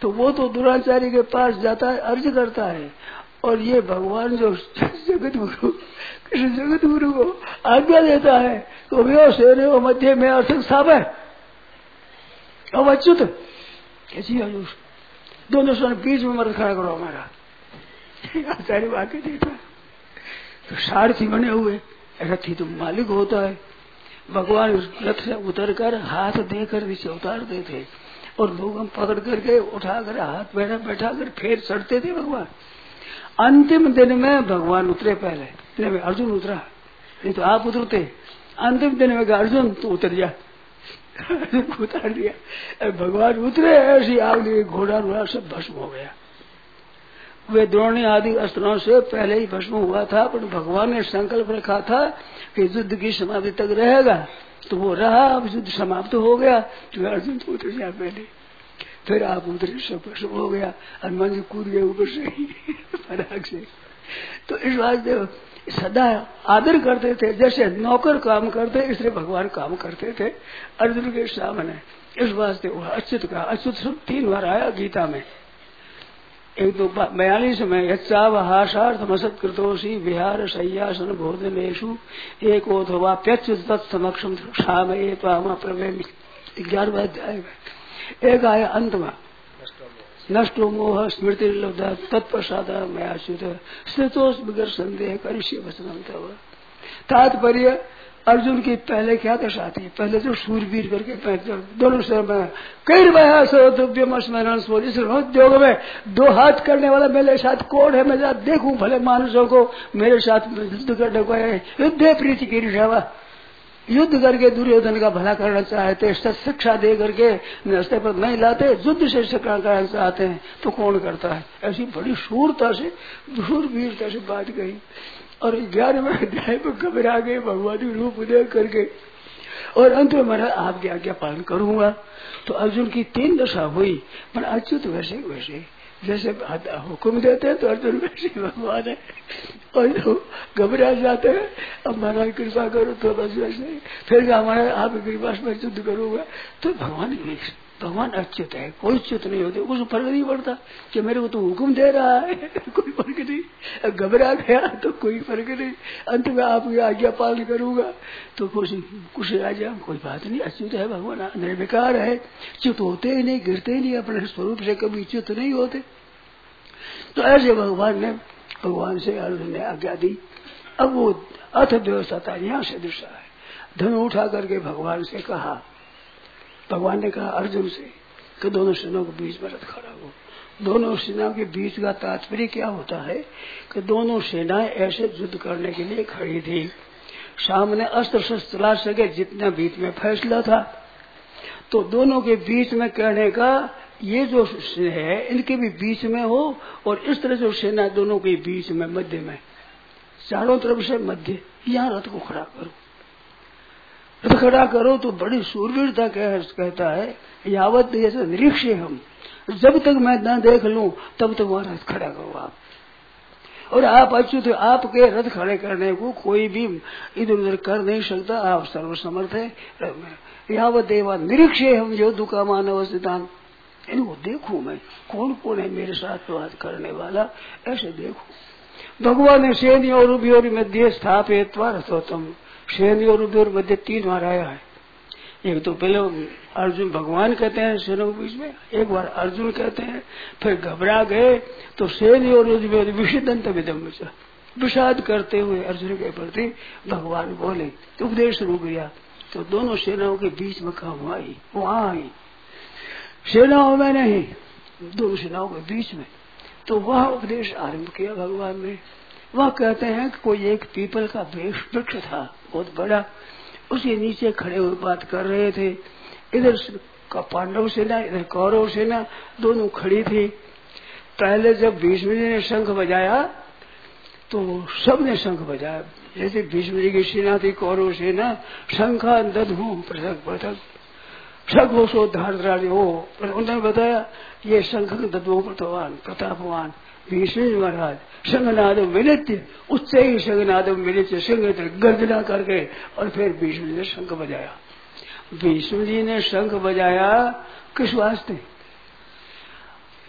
तो वो तो द्रोणाचार्य के पास जाता है, अर्ज करता है, और ये भगवान जो जगत गुरु कृष्ण जगत गुरु को आज्ञा देता है तो व्यो शेर मध्य में अर्थक साब है अब अच्युत कैसी आयुष दोनों स्वर्ण बीच में मर्द खड़ा करो हमारा आचार्य वाक्य देता है। तो सारथी बने हुए रथी तो मालिक होता है, भगवान उस रथ से उतर कर हाथ देकर नीचे उतारते थे और लोग हम पकड़ करके उठाकर हाथ बैठा बैठा कर फिर चढ़ते थे भगवान। अंतिम दिन में भगवान उतरे, पहले में अर्जुन उतरा, नहीं तो आप उतरते। अंतिम दिन में अर्जुन तो उतर जा, उतार दिया। भगवान उतरे ऐसी आग लगी, घोड़ा घोड़ा सब भस्म हो गया। वे द्रोणी आदि अस्त्रों से पहले ही भस्म हुआ था, पर भगवान ने संकल्प रखा था कि युद्ध की समाप्ति तक रहेगा, तो वो रहा। अब युद्ध समाप्त हो गया तो अर्जुन तो उतर जा पहले, फिर आप उतरे, सब भस्म हो गया। हनुमान जी कूद गए ऊपर से फराक से। तो इस वास्ते सदा आदर करते थे, जैसे नौकर काम करते इसलिए भगवान काम करते थे अर्जुन के सामने। इस वास्ते वो अच्युत का अच्युत सब तीन बार आया गीता में। एक तो बयालीस में यच्चावहासार्थमसत् कृतोषि विहार शय्यासन भोजनेषु एकोऽथवाप्यच्युत तत्समक्षम क्षामये त्वाम प्रवेमि, ग्यारहवें अध्याय में। एक आया अंत में नष्टो मोह स्मृति तत्प्रसाद मयाच्युत स्थितोष बिगर संदेह करिष्ये वचनम तव। तात्पर्य अर्जुन की पहले क्या दशा थी, पहले जो सूरवीर करके दोनों शहर में कई उद्योग में दो हाथ करने वाला मेरे साथ कौन है, मैं जरा देखूं भले मानुषों को मेरे साथ युद्ध करने को है। युद्ध प्रीति की रिशावा, युद्ध करके दुर्योधन का भला करना चाहते, शिक्षा दे करके रास्ते पर नहीं लाते, युद्ध से शिक्षा करना चाहते हैं तो कौन करता है। ऐसी बड़ी शूरता से शूरवीरता से बात कही। और ग्यारहवें अध्याय में घबरा गए भगवान रूप उदय करके, और अंत में मेरा आपकी आज्ञा पालन करूंगा। तो अर्जुन की तीन दशा हुई, पर अच्युत वैसे वैसे जैसे हुक्म देते हैं तो अर्जुन वैसे भगवान है, और जो घबरा जाते हैं अब महाराज कृपा करो तो बस वैसे, फिर हमारे आप कृपा से युद्ध करूंगा। तो भगवान भगवान अच्युत है, कोई च्युत नहीं होते, कुछ फर्क नहीं पड़ता कि मेरे को तो हुक्म दे रहा है, कोई फर्क नहीं। घबरा गया तो कोई फर्क नहीं, अंत में आपकी आज्ञा पालन करूंगा तो कुछ कुछ आ जाए, कोई बात नहीं। अच्युत है भगवान, निर्विकार है, च्युत होते ही नहीं, गिरते ही नहीं, अपने स्वरूप से कभी च्युत नहीं होते। तो ऐसे भगवान ने भगवान से अर्जुन ने आज्ञा दी। अब वो अथ व्यवस्था था, यहाँ से दूसरा है, धन उठा करके भगवान से कहा, भगवान ने कहा अर्जुन से कि दोनों सेनाओं के बीच में रथ खड़ा हो। दोनों सेनाओं के बीच का तात्पर्य क्या होता है कि दोनों सेनाएं ऐसे युद्ध करने के लिए खड़ी थी, सामने अस्त्र शस्त्र चला सके जितना बीच में फैसला था। तो दोनों के बीच में कहने का ये जो है इनके भी बीच में हो, और इस तरह जो सेना दोनों के बीच में मध्य में चारों तरफ से मध्य, यहाँ रथ को खड़ा करो। रथ खड़ा करो तो बड़ी सूरवीरता कहता है, यावत जैसे निरीक्षे हम, जब तक मैं न देख लूं तब तक वहां रथ खड़ा करो आप। और आप अच्युत, आपके रथ खड़े करने को कोई भी इधर उधर कर नहीं सकता, आप सर्वसमर्थ है। यावत देवा निरीक्षे हम जो दुखा मानव सिद्धांत, इनको देखूं मैं कौन कौन है मेरे साथ बात करने वाला, ऐसे देखूं। भगवान ने सेनी और उभयोर मध्य स्थापित रथोत्तम, सेनी और उभयोर मध्य तीन बार आया है। एक तो पहले अर्जुन भगवान कहते हैं सेनों के बीच में, एक बार अर्जुन कहते हैं, फिर घबरा गए तो सेनी और उभयोर विषदंत विदम, विषाद करते हुए अर्जुन के प्रति भगवान बोले तो उपदेश शुरू किया। तो दोनों सेनाओं के बीच में कहा आई, वहां आई, सेनाओं में नहीं, दोनों सेनाओं के बीच में। तो वह उपदेश आरंभ किया भगवान ने। वह कहते हैं कि कोई एक पीपल का वृक्ष था बहुत बड़ा, उसके नीचे खड़े हुए बात कर रहे थे। इधर का पांडव सेना, इधर कौरव सेना दोनों खड़ी थी। पहले जब भीष्म जी ने शंख बजाया तो सबने शंख बजाया, जैसे भीष्म जी की सेना थी कौरव सेना, शंखा दधू पृथक पृथक सघोषो धारद्राज हो। उन्होंने बताया ये शंख दधु प्रतवान प्रतापवान भीष्म जी महाराज संगनाद मिलित्य, उससे ही संगनाद मिलित्य संग गर्जना करके, और फिर भीष्म जी ने शंख बजाया। भीष्म जी ने शंख बजाया किस वास्ते?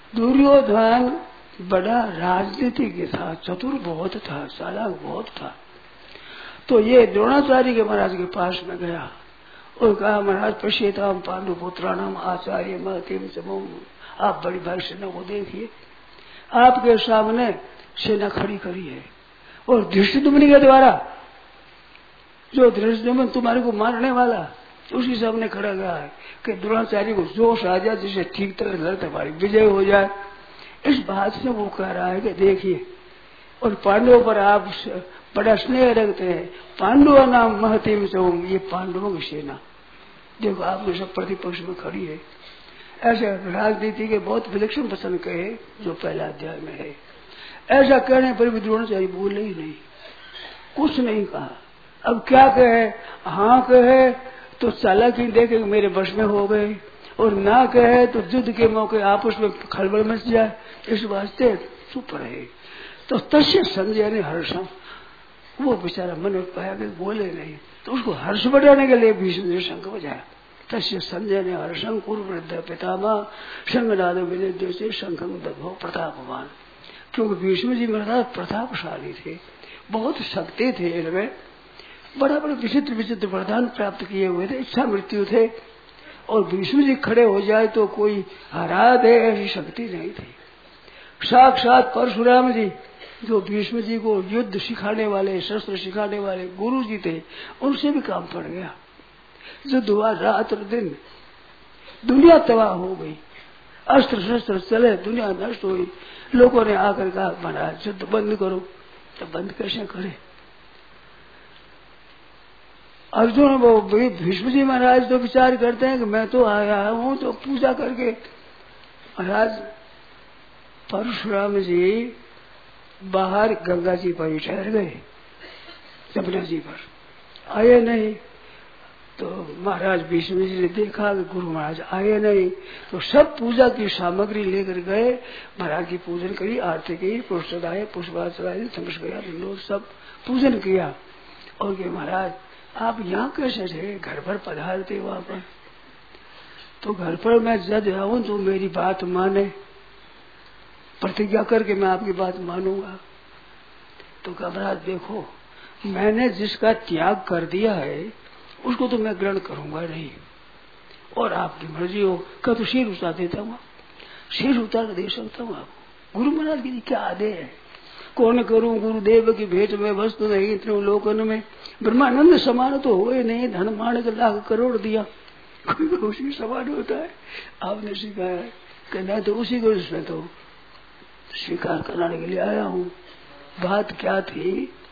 दुर्योधन बड़ा राजनीतिज्ञ था, चतुर बहुत था, चालाक बहुत था। तो ये द्रोणाचार्य के महाराज के पास में गया और कहा, महाराज पश्येताम पांडु पुत्राणाम आचार्य महतिम चमो, आप बड़ी भाई सेना को देखिए, आपके सामने सेना खड़ी करी है और धृष्टद्युम्न के द्वारा, जो धृष्टद्युम्न तुम्हारे को मारने वाला उसी सामने खड़ा गया है कि द्रोणाचार्य को जोश आ जाए, जिसे ठीक तरह लड़ते हमारी विजय हो जाए। इस बात से वो कह रहा है कि देखिए, और पांडवों पर आप बड़ा स्नेह रखते हैं, पांडवों नाम महतिम चौम, ये पांडवों की सेना देखो आपके सब प्रतिपक्ष में खड़ी है। ऐसे राजनीति के बहुत विलक्षण वचन कहे जो पहला अध्याय में है। ऐसा कहने पर भी द्रोणाचार्य बोले ही नहीं, कुछ नहीं कहा। अब क्या कहे, हाँ कहे तो चालाकी देखे मेरे वश में हो गए, और ना कहे तो युद्ध के मौके आपस में खलबल मच जाए, इस वास्ते चुप रहे। तो तस्य संजय ने हर्षम, वो बेचारा मन में पाया कि बोले नहीं, तो उसको हर्ष बढ़ाने के लिए भीष्म ने शंख बजाया। तस्य संजय ने हर्षम कुरुवृद्ध पितामह संगनाद विनिद्य से शंखम दधो प्रतापवान, क्योंकि भीष्म जी महाराज प्रतापशाली थे, बहुत शक्ति थे, इनमें बड़ा बड़ा विचित्र विचित्र वरदान प्राप्त किए हुए थे, इच्छा मृत्यु थे, और भीष्म जी खड़े हो जाए तो कोई हरा दे ऐसी शक्ति नहीं थी। साक्षात परशुराम जी जो भीष्म जी को युद्ध सिखाने वाले, शस्त्र सिखाने वाले गुरु जी थे, उनसे भी काम पड़ गया। युद्ध हुआ रात और दिन, दुनिया तबाह हो गई, अस्त्र शस्त्र चले, दुनिया नष्ट हुई। लोगों ने आकर कहा महाराज युद्ध बंद करो, तो बंद कैसे करे। अर्जुन वो भीष्म जी महाराज तो विचार करते हैं कि मैं तो आया हूं तो पूजा करके। महाराज परशुराम जी बाहर गंगा जी पर ही ठहर गए, जमुना जी पर आए नहीं। तो महाराज भीष्म जी ने देखा कि गुरु महाराज आए नहीं, तो सब पूजा की सामग्री लेकर गए, महाराज की पूजन करी, आरती की, पुष्प चढ़ाए, पुष्पा चढ़ाए, थमस गया, सब पूजन किया। और के महाराज आप यहाँ कैसे थे, घर पर पधारते वहां पर, तो घर पर मैं जब आऊं तो मेरी बात माने, प्रतिज्ञा करके मैं आपकी बात मानूंगा। तो महाराज देखो, मैंने जिसका त्याग कर दिया है उसको तो मैं ग्रहण करूंगा नहीं, और आपकी मर्जी हो का तो सिर उतार देता हूँ, सिर उतार दे सकता हूँ आपको। गुरु महाराज की क्या आदे है, कौन करूं गुरुदेव की भेंट में वस्तु नहीं इतने लोकन में, ब्रह्मानंद समान तो हुए नहीं, धन मान के लाख करोड़ दिया, कोई उसी समान होता है। आपने सिखाया कि मैं तो उसी को इसमें तो स्वीकार कराने के लिए आया हूँ। बात क्या थी,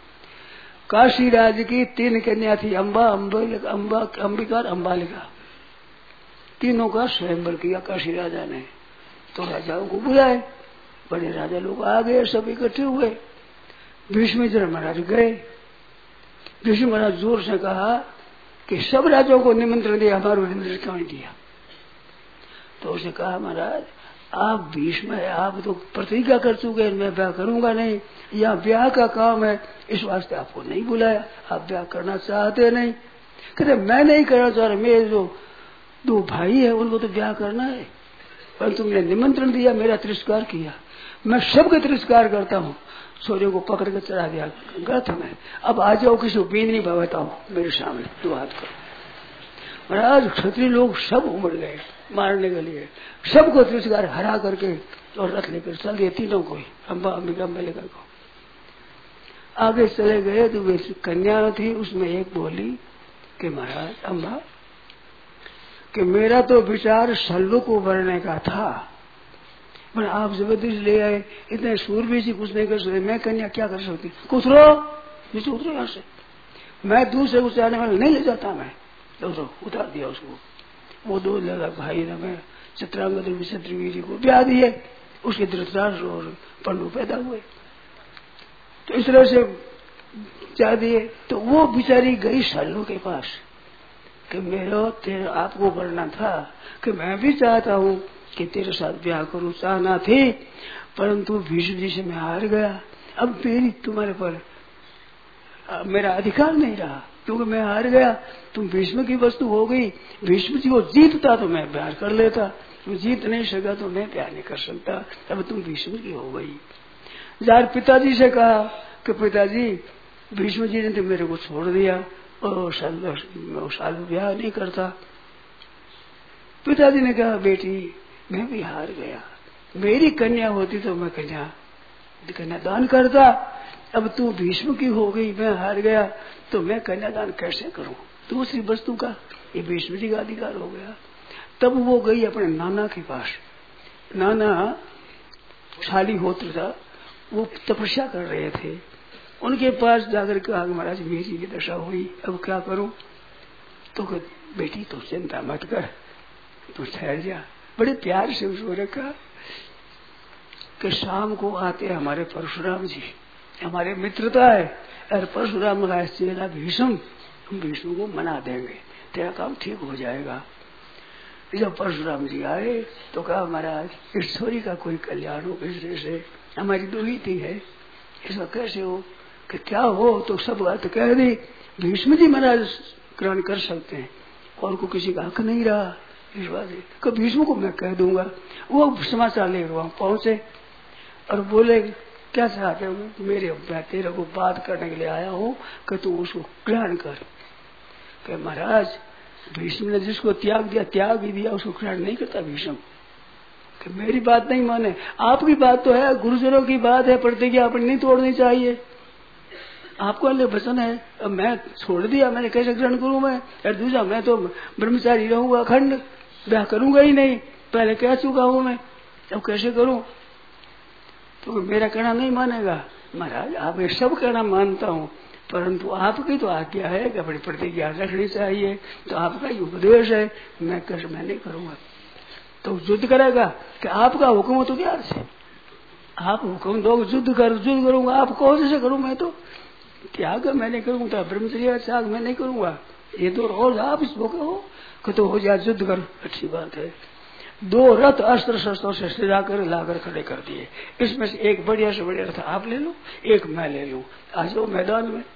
काशी राज की तीन कन्या थी, अम्बा, अम्बिका, अम्बा, अंबिका और अम्बालिका, तीनों का स्वयंवर किया काशी राजा ने। तो राजाओं को बुलाए, बड़े राजा लोग आ गए, सब इकट्ठे हुए। भीष्म जी महाराज गए, भीष्म महाराज जोर से कहा कि सब राजाओं को निमंत्रण दिया, हमारा निमंत्रण क्यों नहीं दिया। तो उसने कहा महाराज आप भीष्म है, आप तो प्रतिज्ञा कर चुके, मैं ब्याह करूंगा नहीं, यहाँ ब्याह का काम है, इस वास्ते आपको नहीं बुलाया, आप ब्याह करना चाहते नहीं। कहते मैं नहीं करना चाह रहा, मेरे जो दो भाई है उनको तो ब्याह करना है, पर तुमने निमंत्रण दिया, मेरा तिरस्कार किया, मैं सबका तिरस्कार करता हूँ। सूर्य को पकड़ कर चढ़ा दिया ग्रथ में, अब आ जाओ किसी बीन नहीं भवता हूँ मेरे सामने, दो हाथ करो। महाराज क्षत्रिय लोग सब उमड़ गए मारने के लिए, सबको तिरस्कार हरा करके और रथ लेकर चल गए, तीनों को, अम्बा, अंबिका, अम्बिका को आगे चले गए। तो वे कन्या थी, उसमें एक बोली कि महाराज अम्बा कि मेरा तो विचार सल्लू को भरने का था, पर आप जबरदस्ती ले आए, इतने सूरबीर जी कुछ नहीं कर सकते, मैं कन्या क्या कर सकती, उतरो नीचे, उतरो यहाँ से, मैं दूसरे को चाहने वाला नहीं ले जाता, मैं उतरो, उतार दिया उसको। वो दो लगा भाई ने मैं चित्रांगद विचित्रवीर जी को ब्याह दिए, उसके धृतराष्ट्र और पंडु पैदा हुए, तो इस तरह से चाह दिए। तो वो बिचारी गई सल्लू के पास कि मेरा तेरे आपको बढ़ना था कि मैं भी चाहता हूँ कि तेरे साथ ब्याह करूं, चाहना थी, परंतु भीष्म जी से मैं हार गया, अब मेरी तुम्हारे पर मेरा अधिकार नहीं रहा, क्योंकि मैं हार गया, तुम भीष्म की वस्तु हो गई, भीष्म जी को जीतता तो मैं ब्याह कर लेता, तुम जीत नहीं सका तो मैं क्या नहीं कर सकता। अब तुम भीष्म की हो गई। जार पिताजी से कहा कि पिताजी भीष्म जी ने तो मेरे को छोड़ दिया और साल ब्याह नहीं करता। पिताजी ने कहा बेटी मैं भी हार गया, मेरी कन्या होती तो मैं कन्या कन्यादान करता। अब तू भीष्म की हो गई, मैं हार गया, तो मैं कन्यादान कैसे करूं? दूसरी वस्तु का ये भीष्म जी का अधिकार हो गया। तब वो गई अपने नाना के पास। नाना शाली होत्र था, वो तपस्या कर रहे थे। उनके पास जाकर कहा महाराज मेरी ये दशा हुई, अब क्या करूं? तो बेटी तो चिंता मत कर, तू ठहर जा। बड़े प्यार से उसको रखा कि शाम को आते हमारे परशुराम जी, हमारे मित्रता है, और परशुराम का चेला भीष्म, हम भीष्म को मना देंगे, तेरा काम ठीक हो जाएगा। जब परशुराम जी आए तो कहा महाराज इस छोरी का कोई कल्याण हो, इससे से हमारी दुहिती है, इसका कैसे हो? कि क्या हो? तो सब बात कह दी। भीष्म जी महाराज ग्रहण कर सकते हैं और को किसी का हक नहीं रहा इस बात को। भीष्म को मैं कह दूंगा। वो समाचार ले वहां पहुंचे और बोले क्या चाहते हो? मेरे तेरे को बात करने के लिए आया हूँ कि तू उसको ग्रहण कर। कि महाराज भीष्म ने जिसको त्याग दिया त्याग ही दिया, उसको ग्रहण नहीं करता भीष्म। कि मेरी बात नहीं माने, आपकी बात तो है, गुरुजनों की बात है, प्रतिज्ञा अपनी नहीं तोड़नी चाहिए। आपको लिए वचन है, अब मैं छोड़ दिया, मैंने कैसे ग्रहण करूं मैं? और दूसरा मैं तो ब्रह्मचारी रहूंगा, अखंड ब्याह करूंगा ही नहीं, पहले कह चुका हूं मैं, अब कैसे करूं? तो मेरा कहना नहीं मानेगा। महाराज आप ये सब कहना मानता हूँ, परंतु आपकी तो आज्ञा है कि अपनी प्रतिज्ञा रखनी चाहिए, तो आपका ही उपदेश है, मैं कर मैं नहीं करूंगा। तो युद्ध करेगा कि आपका हुक्म तो क्या से आप हुक्म दो युद्ध कर युद्ध करूंगा, आप कौन जैसे करूं? मैं तो त्याग मैं नहीं करूंगा, ब्रह्मचर्य त्याग मैं नहीं करूंगा, ये तो रोज आप इसको कहो कि तो हो जाए युद्ध कर। अच्छी बात है। दो रथ अस्त्र शस्त्रों से सजा कर लाकर खड़े कर दिए। इसमें से एक बढ़िया से बढ़िया रथ आप ले लो, एक मैं ले लूं, आ जाओ मैदान में।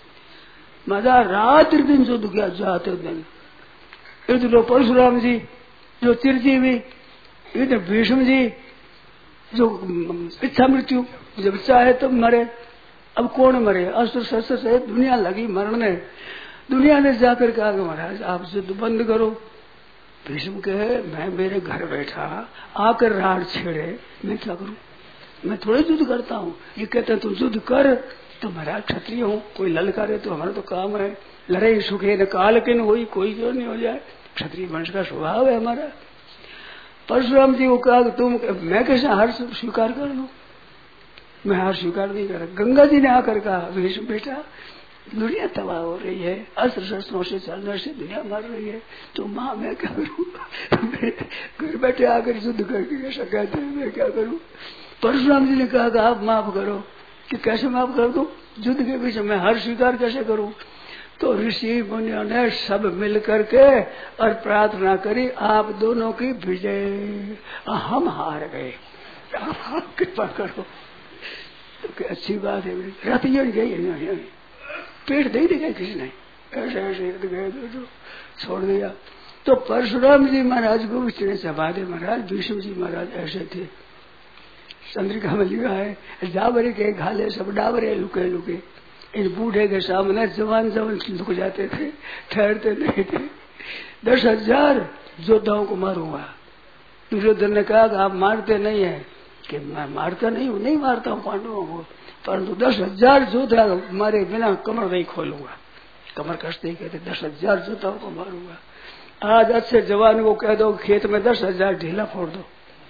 मजा रात्रि दिन युद्ध किया, जाते दिन इधर लो परशुराम जी जो चिरजीवी, इधर भीष्म जी जो इच्छा मृत्यु, जब चाहे तब मरे। अब कौन मरे? अस्त्र शस्त्र से दुनिया लगी मरने। दुनिया ने जाकर कहा महाराज आप युद्ध बंद करो। भीष्म कहे मैं मेरे घर बैठा आकर राड छेड़े, मैं क्या करूं? मैं थोड़े युद्ध करता हूँ। ये कहते हैं तुम युद्ध कर, तो महाराज क्षत्रिय हूँ, कोई ललकारे तो हमारा तो काम है। लड़ाई सुखे न काल किन हुई, कोई क्यों नहीं हो जाए, क्षत्रिय वंश का स्वभाव है हमारा। परशुराम जी को कहा तुम, मैं कैसे हार स्वीकार कर लूं? मैं हार स्वीकार नहीं कर। गंगा जी ने आकर कहा भीष्म बेटा दुनिया तबाह हो रही है, अस्त्र शस्त्रों से चलने से दुनिया मर रही है, तो माँ मैं क्या करूँ? घर बैठे आकर युद्ध करके ऐसा कहते हैं, मैं क्या करूँ? परशुराम जी ने कहा कि आप माफ करो। कि कैसे माफ कर दूं? युद्ध के पीछे मैं हार स्वीकार कैसे करूं? तो ऋषि मुनियों ने सब मिल करके और प्रार्थना करी आप दोनों की विजय, हम हार गए, आप कृपा करो। तो अच्छी बात है, रथ गई पेट दे गए किसी ने, ऐसे ऐसे गए तो छोड़ दिया। तो परशुराम जी महाराज को ने सभा दे, महाराज भीष्म जी महाराज ऐसे थे। चंद्रिका में लिखा है जावरे के घाले सब डावरे लुके लुके, इन बूढ़े के सामने जवान जवान लुक जाते थे, ठहरते नहीं थे। दस हजार योद्धाओं को मारूंगा। दुर्योधन ने कहा कि आप मारते नहीं है, कि मैं मारता नहीं हूँ, नहीं मारता हूँ पांडवों को, परंतु दस हजार योद्धा मारे बिना कमर नहीं खोलूंगा। कमर कसते कहते दस हजार योद्धाओं को मारूंगा। आज अच्छे जवान को कह दो खेत में दस हजार ढीला फोड़ दो,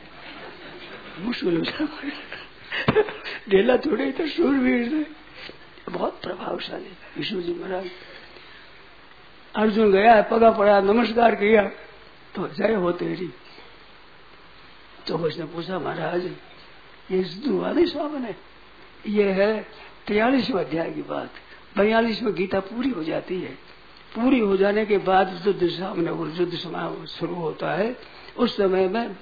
मुश्किल हो जाए। ढेला थोड़े तो शूरवीर थे, बहुत प्रभावशाली विष्णु जी महाराज। अर्जुन गया, पगा पड़ा, नमस्कार किया, तो जय हो तेरी। तो उसने पूछा महाराज ये हुआ नहीं सामने? ये है तिरालीसवें अध्याय की बात। बयालीसवें गीता पूरी हो जाती है। पूरी हो जाने के बाद युद्ध सामने और युद्ध समारोह शुरू होता है। उस समय में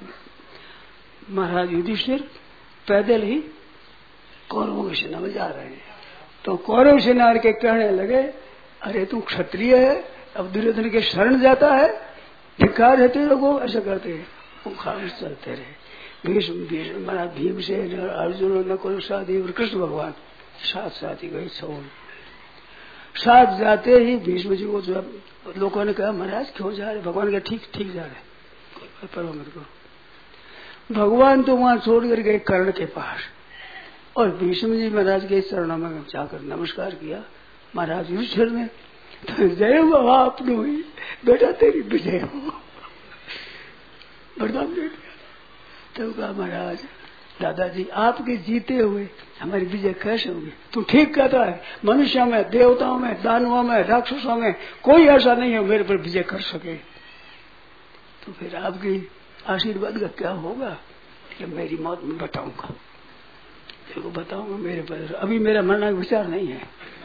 महाराज युधिष्ठिर पैदल ही कौरवों की सेना में जा रहे हैं। तो कौरव सेना के कहने लगे अरे तू क्षत्रिय है, अब दुर्योधन के शरण जाता है, धिक्कार है तेरे को, ऐसा करते हैं। खूब खामोश चलते रहे। भीष्म भीष्म महाराज भीमसेन और अर्जुन नकुल सहदेव और कृष्ण भगवान साथ साथ ही गए। सौ साथ जाते ही भीष्म जी को जो लोगों ने कहा महाराज क्यों जा रहे? भगवान का ठीक ठीक जा रहे, कोई परवाह मत करो। भगवान तो वहां छोड़ कर गए कर्ण के पास और भीष्म जी महाराज के चरणों में जाकर नमस्कार किया। महाराज युधिष्ठिर ने तो जय हो आपने हुई बेटा, तेरी विजय हो, वरदान दे दिया। तो कहा महाराज दादाजी आपके जीते हुए हमारी विजय कैसे होगी? तू ठीक कहता है, मनुष्यों में, देवताओं में, दानवों में, राक्षसों में कोई ऐसा नहीं है मेरे पर विजय कर सके। तो फिर आपकी आशीर्वाद का क्या होगा कि मेरी मौत में बताऊंगा, देखो बताऊंगा मेरे पर। अभी मेरा मरने का विचार नहीं है।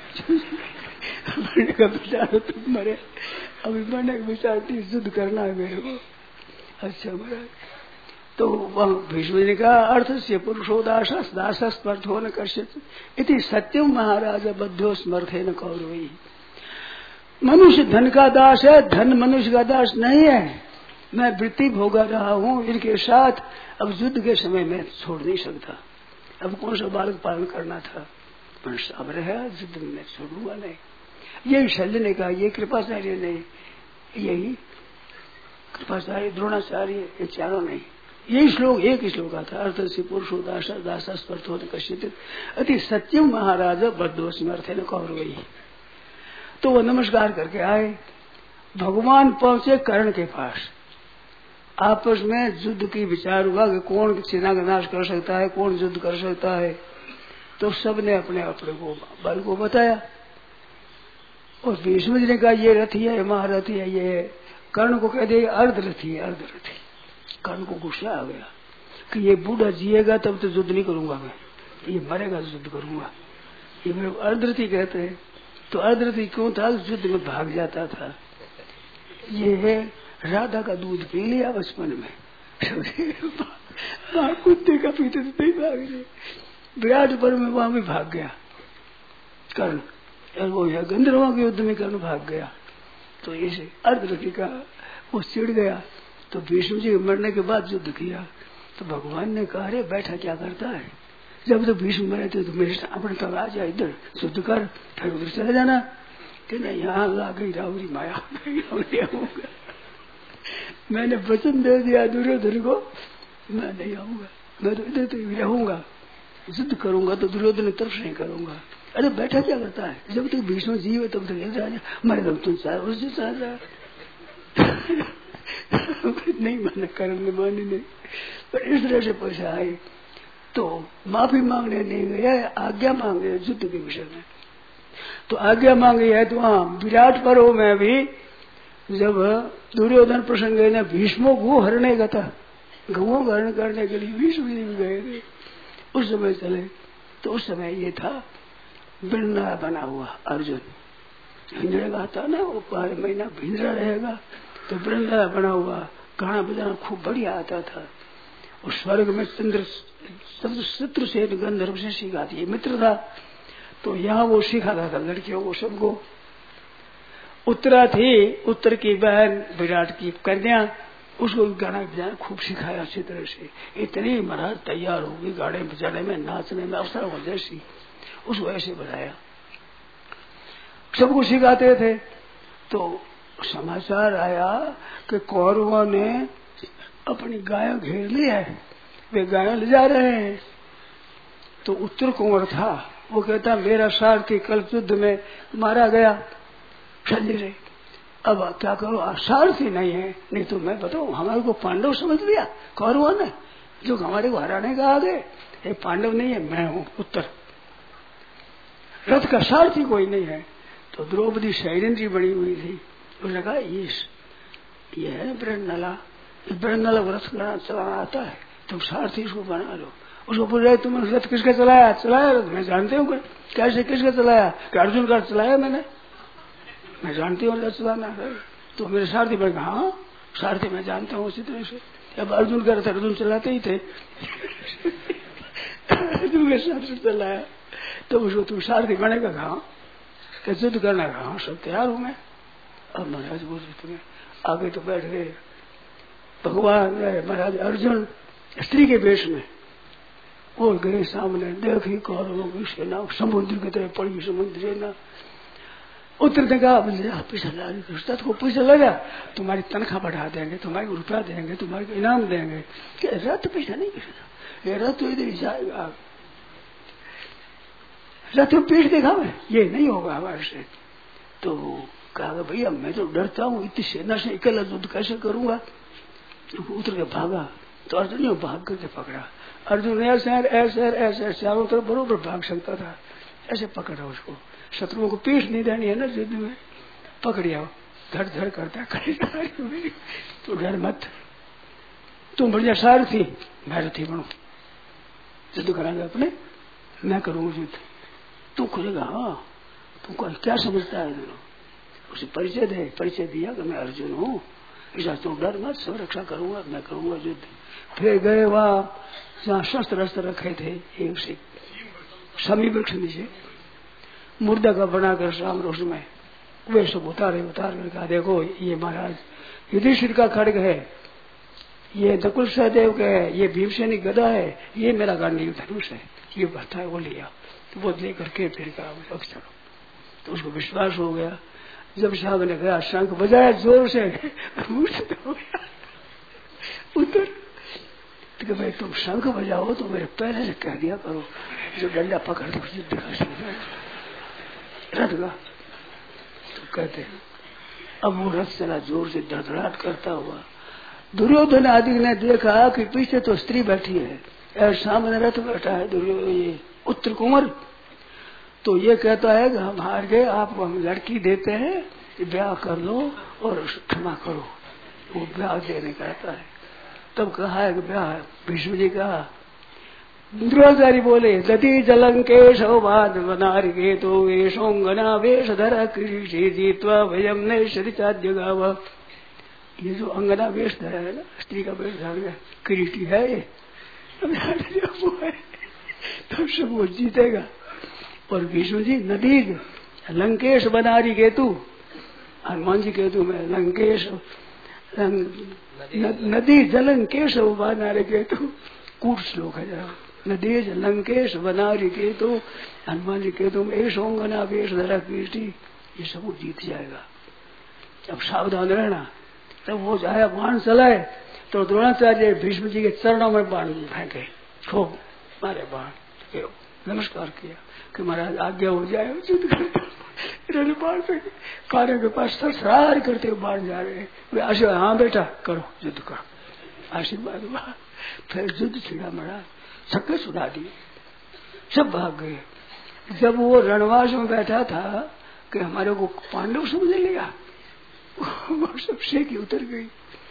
मरने का विचार हो तुम मरे, अभी मरने का विचार नहीं, युद्ध करना है मेरे को। अच्छा महाराज, तो वह भीष्म ने कहा अर्थ से पुरुषो दासस दासस पर्थो न कश्चित इति सत्यम महाराज बद्धो स्मर्थे न कौरवी। मनुष्य धन का दास है, धन मनुष्य का दास नहीं है। मैं वृत्ति भोगा रहा हूँ इनके साथ, अब युद्ध के समय में छोड़ नहीं सकता। अब कौन सा बालक पालन करना था, मनुष्य अब रहा युद्ध में छोड़ूंगा नहीं। यही शल्य ने कहा, ये कृपाचार्य ने, यही कृपाचार्य द्रोणाचार्य, ये चारों नहीं। यही श्लोक एक ही श्लोक था, अर्थ से पुरुषो दास दास स्पर्धो न कश्चित अति सत्यम महाराज बद्धो स्मर्थे न कौरवी। तो वो नमस्कार करके आए। भगवान पहुंचे कर्ण के पास। आपस में युद्ध की विचार हुआ कि कौन सेना का नाश कर सकता है, कौन युद्ध कर सकता है। तो सबने अपने अपने को बल को बताया और भीष्म जी ने कहा ये रथी है, महारथी है, ये कर्ण को कह दिया अर्धरथी है, अर्धरथी। कर्ण को गुस्सा आ गया कि ये बूढ़ा जिएगा तब तो युद्ध नहीं करूंगा मैं, ये मरेगा तो युद्ध करूंगा। ये मेरे अर्धरथी कहते हैं। तो अर्धरथी क्यों था? युद्ध में भाग जाता था। ये है राधा का दूध पी लिया बचपन में। मां कुत्ते का पीते तो नहीं भाग रहे। विराट पर्व में वहां भी भाग गया कर्ण, और वो है गंधर्वों के युद्ध में कर्ण भाग गया। तो इसे अर्धरथी का वो चिढ़ गया। तो भीष्म जी मरने के बाद युद्ध किया। तो भगवान ने कहा अरे बैठा क्या करता है, जब तो भीष्म मरे थे तो मेरे अपने तब आ जा, इधर शुद्ध कर, फिर उधर चले जाना। कि नहीं यहाँ ला गई रावरी माया, आऊंगा। मैंने वचन दे दिया दुर्योधन को, मैं नहीं आऊंगा, मैं तो इधर तो रहूंगा, युद्ध करूंगा तो दुर्योधन तरफ नहीं करूंगा। अरे बैठा क्या करता है, जब तक भीष्म जी हो तब तक इधर आजा, मरे तब तुम चार वर्ष से चाह रहा। नहीं माना, करण ने मानी नहीं। पर इस तरह से पैसा आए तो माफी मांगने नहीं गया, आज्ञा मांगे युद्ध के विषय में। तो आज्ञा मांगी है तो हाँ विराट पर्व में भी जब दुर्योधन प्रसंग गए ना, भीष्मो गो हरने का था, गौ हरण करने के लिए भीष्म जी भी गए थे। उस समय चले तो उस समय ये था भिंडरा बना हुआ अर्जुन, भिंजड़ा का था ना, वो बारह महीना भिंजरा रहेगा। तो वृंदा बना हुआ गाना बजाना खूब बढ़िया आता था। और स्वर्ग में चंद्र शत्रु से गंधर्व से सिखाती है, मित्र था। तो यहाँ वो सिखाता था लड़कियों को सबको। उत्तरा थी, उत्तर की बहन विराट की कन्या, उसको गाना बजाना खूब सिखाया अच्छी तरह से। इतनी महाराज तैयार होगी गाने बजाने में, नाचने में, अवसर हो जैसी, उसको ऐसे बताया, सबको सिखाते थे। तो समाचार आया कि कौरवों ने अपनी गाय घेर ली है, वे गाय ले जा रहे हैं। तो उत्तर कुंवर था, वो कहता मेरा सारथी कल युद्ध में मारा गया शल्य से, अब क्या करो, सारथी नहीं है। नहीं तो मैं बताऊं, हमारे को पांडव समझ लिया कौरवों ने, जो हमारे को हराने का आ गए। ये पांडव नहीं है, मैं हूं उत्तर, रथ का सारथी कोई नहीं है। तो द्रौपदी शैलेंद्री बनी हुई थी, उसने कहा ये है ब्रह्मनला, ब्रह्मनला को रथ चलाना आता है, तुम सारथी इसको बना लो। उसको पूछ रहे तुमने रथ किसका चलाया? चलाया रथ मैं जानती हूँ। कैसे किसका चलाया? कि अर्जुन का चलाया मैंने, मैं जानती हूँ रथ चलाना है। तो मेरे सारथी बन गया, हाँ सारथी मैं जानता हूँ उसी तरह से। अब अर्जुन का रथ अर्जुन चलाते ही थे। अर्जुन के साथ चलाया तो उसको तुम सारथी बनेगा कहा, कैसे युद्ध करना कहा, सब तैयार हूं मैं। अब महाराज बोल तुम्हें आगे तो बैठ गए भगवान महाराज अर्जुन स्त्री के वेश में और गए सामने, देखी कौरवों की सेना समुद्र की तरह पड़ी, समुद्र सेना उतरने का पीछे कृष्ण को पीछे लगा, तुम्हारी तनख्वाह बढ़ा देंगे, तुम्हारे रुपया देंगे, तुम्हारे इनाम देंगे। कि रथ पीछे नहीं कृष्ण, ये रथ तो इधर ही जाएगा, रथ में पीठ दिखावे, ये नहीं होगा हमारे से। तो कहा भैया मैं तो डरता हूँ, इतनी सेना से अकेला युद्ध कैसे करूंगा। उतर के भागा तो अर्जुन ने भाग करके पकड़ा। अर्जुन ऐसे ऐसे ऐसे चारों तरफ बरोबर भाग सकता था, ऐसे पकड़ा उसको। शत्रुओं को पीठ नहीं देनी है ना युद्ध में, पकड़िया धड़ धड़ करता तो डर मत, तुम बढ़िया सारथी, मैं रथी बनू, युद्ध करांगे अपने, मैं करूंगा युद्ध, तू खुलेगा। हाँ तुमको क्या समझता है दोनों, उसे परिचय दे, परिचय दिया कि मैं अर्जुन हूँ, ऐसा तुम डर मत, सब रक्षा करूंगा, मैं करूंगा युद्ध। फिर गए वहां जहाँ शस्त्र अस्त्र रखे थे, एक से समी वृक्ष नीचे मुर्दा का बनाकर सामने उसमें वे सब उतारे उतार कर कहा देखो ये महाराज युधिष्ठिर का खड्ग है, ये नकुल सहदेव का है, ये भीमसेनी गदा है, ये मेरा गांडीव धनुष है, ये बता है वो लिया। तो वो लेकर के फिर कहा चलो, तो उसको विश्वास हो गया। जब साहब ने कहा शंख बजाया जोर से उतर, तो भाई तुम शंख बजाओ तो मेरे पहले से कह दिया करो, जो डंडा पकड़ दो युद्ध का रथ का। तो कहते हैं अब वो रथ चला जोर से धड़धड़ाहट करता हुआ। दुर्योधन आदि ने देखा कि पीछे तो स्त्री बैठी है और सामने रथ बैठा है दुर्योधन, ये उत्तर कुंवर। तो ये कहता है कि हम हार गए, आपको हम लड़की देते हैं, ब्याह कर लो और क्षमा करो। वो ब्याह देने कहता है। तब कहा है कि ब्याह, भीष्म जी कहा, द्रोणाचार्य बोले दधि जलंकेश नारी के तो वेशोंगना वेशधर कृषि जीतवा भयम ने शरीचाद्य गाव। ये जो अंगना वेश धरा है ना, स्त्री का वेश धारण है, कृष्टि है ये, वो है तब सब वो जीतेगा। और भीष्म जी नदी लंकेश बनारी केतु, हनुमान जी केतु में लंकेश नदी जलंकेश बनारी केतु, कूट श्लोक है जरा। नदी लंकेश बनारी केतु, हनुमान जी केतु में ऐशोंगना वेश धरा कृष्टि, ये सब जीत जाएगा। अब सावधान रहना। तब वो जाया बाण चलाए तो द्रोणाचार्य भीष्म जी के चरणों में बाण फेंके, खूब मारे बाण, नमस्कार किया कि महाराज आज्ञा हो जाए युद्ध करते। बाण फेंके, कार्य के पास सरसरार करते हुए बाण जा रहे हैं। आशीर्वाद, हाँ बेटा करो युद्ध करो, आशीर्वाद हुआ। फिर युद्ध छिड़ा मरा, छक्के सुना दिए, सब भाग गए। जब वो रणवास में बैठा था कि हमारे को पांडव समझ लिया, वो सब शेखी उतर गई।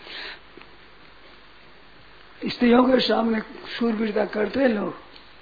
स्त्रियों के सामने शूरवीरता करते लोग,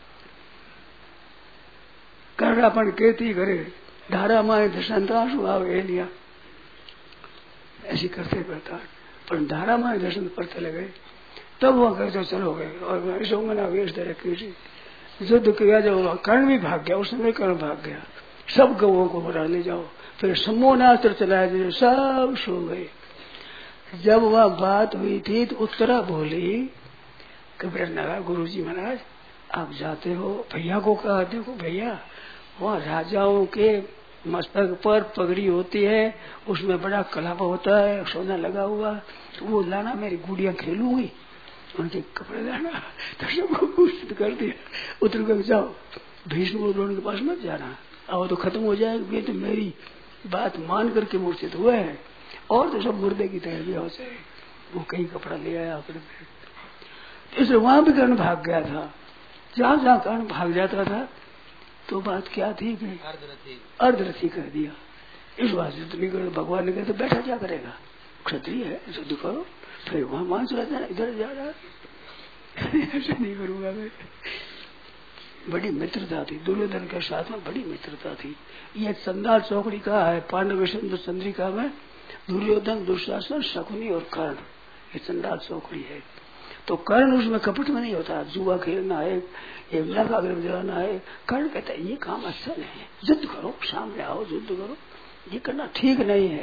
कर्णापन केती करे, धारा माए दशांताशु आवे लिया, ऐसी करते करता। पर धारा माए दर्शन पड़ते लगे, तब वो कहते चलो गए। और ऐसा वेश धरे कृषि युद्ध किया, जब कर्ण भी भाग गया, उस समय कर्ण भाग गया, सब गवों को बुरा ले जाओ। फिर सम्मोहनास्त्र चलाया, जो सब सो गए। जब वह बात हुई थी तो उत्तरा बोली कि गुरु जी महाराज आप जाते हो, भैया को कहा देखो भैया वहाँ राजाओं के मस्तक पर पगड़ी होती है, उसमें बड़ा कलावा होता है, सोना लगा हुआ, तो वो लाना, मेरी गुड़िया खेलूंगी, उनके कपड़े लाना। तो सबको घोषित कर दिया, उतर कर जाओ, भीष्म द्रोण के पास मत जाना, आओ तो खत्म हो जाएगा। ये तो मेरी बात मान करके मूर्छित हुए हैं, और तो सब मुर्दे की तरह भी हो जाए। वो कई कपड़ा ले आया अपने, इसलिए वहां भी कर्ण भाग गया था। जहां जहां कर्ण भाग जाता था तो बात क्या थी कि अर्धरथी कर दिया। इस बात से नहीं कर, भगवान ने कहते बैठा क्या करेगा, क्षत्रिय है, शुद्ध करो। फिर वहां मान चला जाना, इधर जा रहा ऐसे नहीं करूंगा मैं। बड़ी मित्रता थी दुर्योधन के साथ में, बड़ी मित्रता थी। ये चंडाल चौकड़ी का है पांडव चंद्रिका में, दुर्योधन दुशासन शकुनी और कर्ण, ये चंडाल चौकड़ी है। तो कर्ण उसमें कपट में नहीं होता, जुआ खेलना है, यमुना का अग्र जलाना है। कर्ण कहता है ये काम अच्छा नहीं है, युद्ध करो, सामने आओ युद्ध करो, ये करना ठीक नहीं है।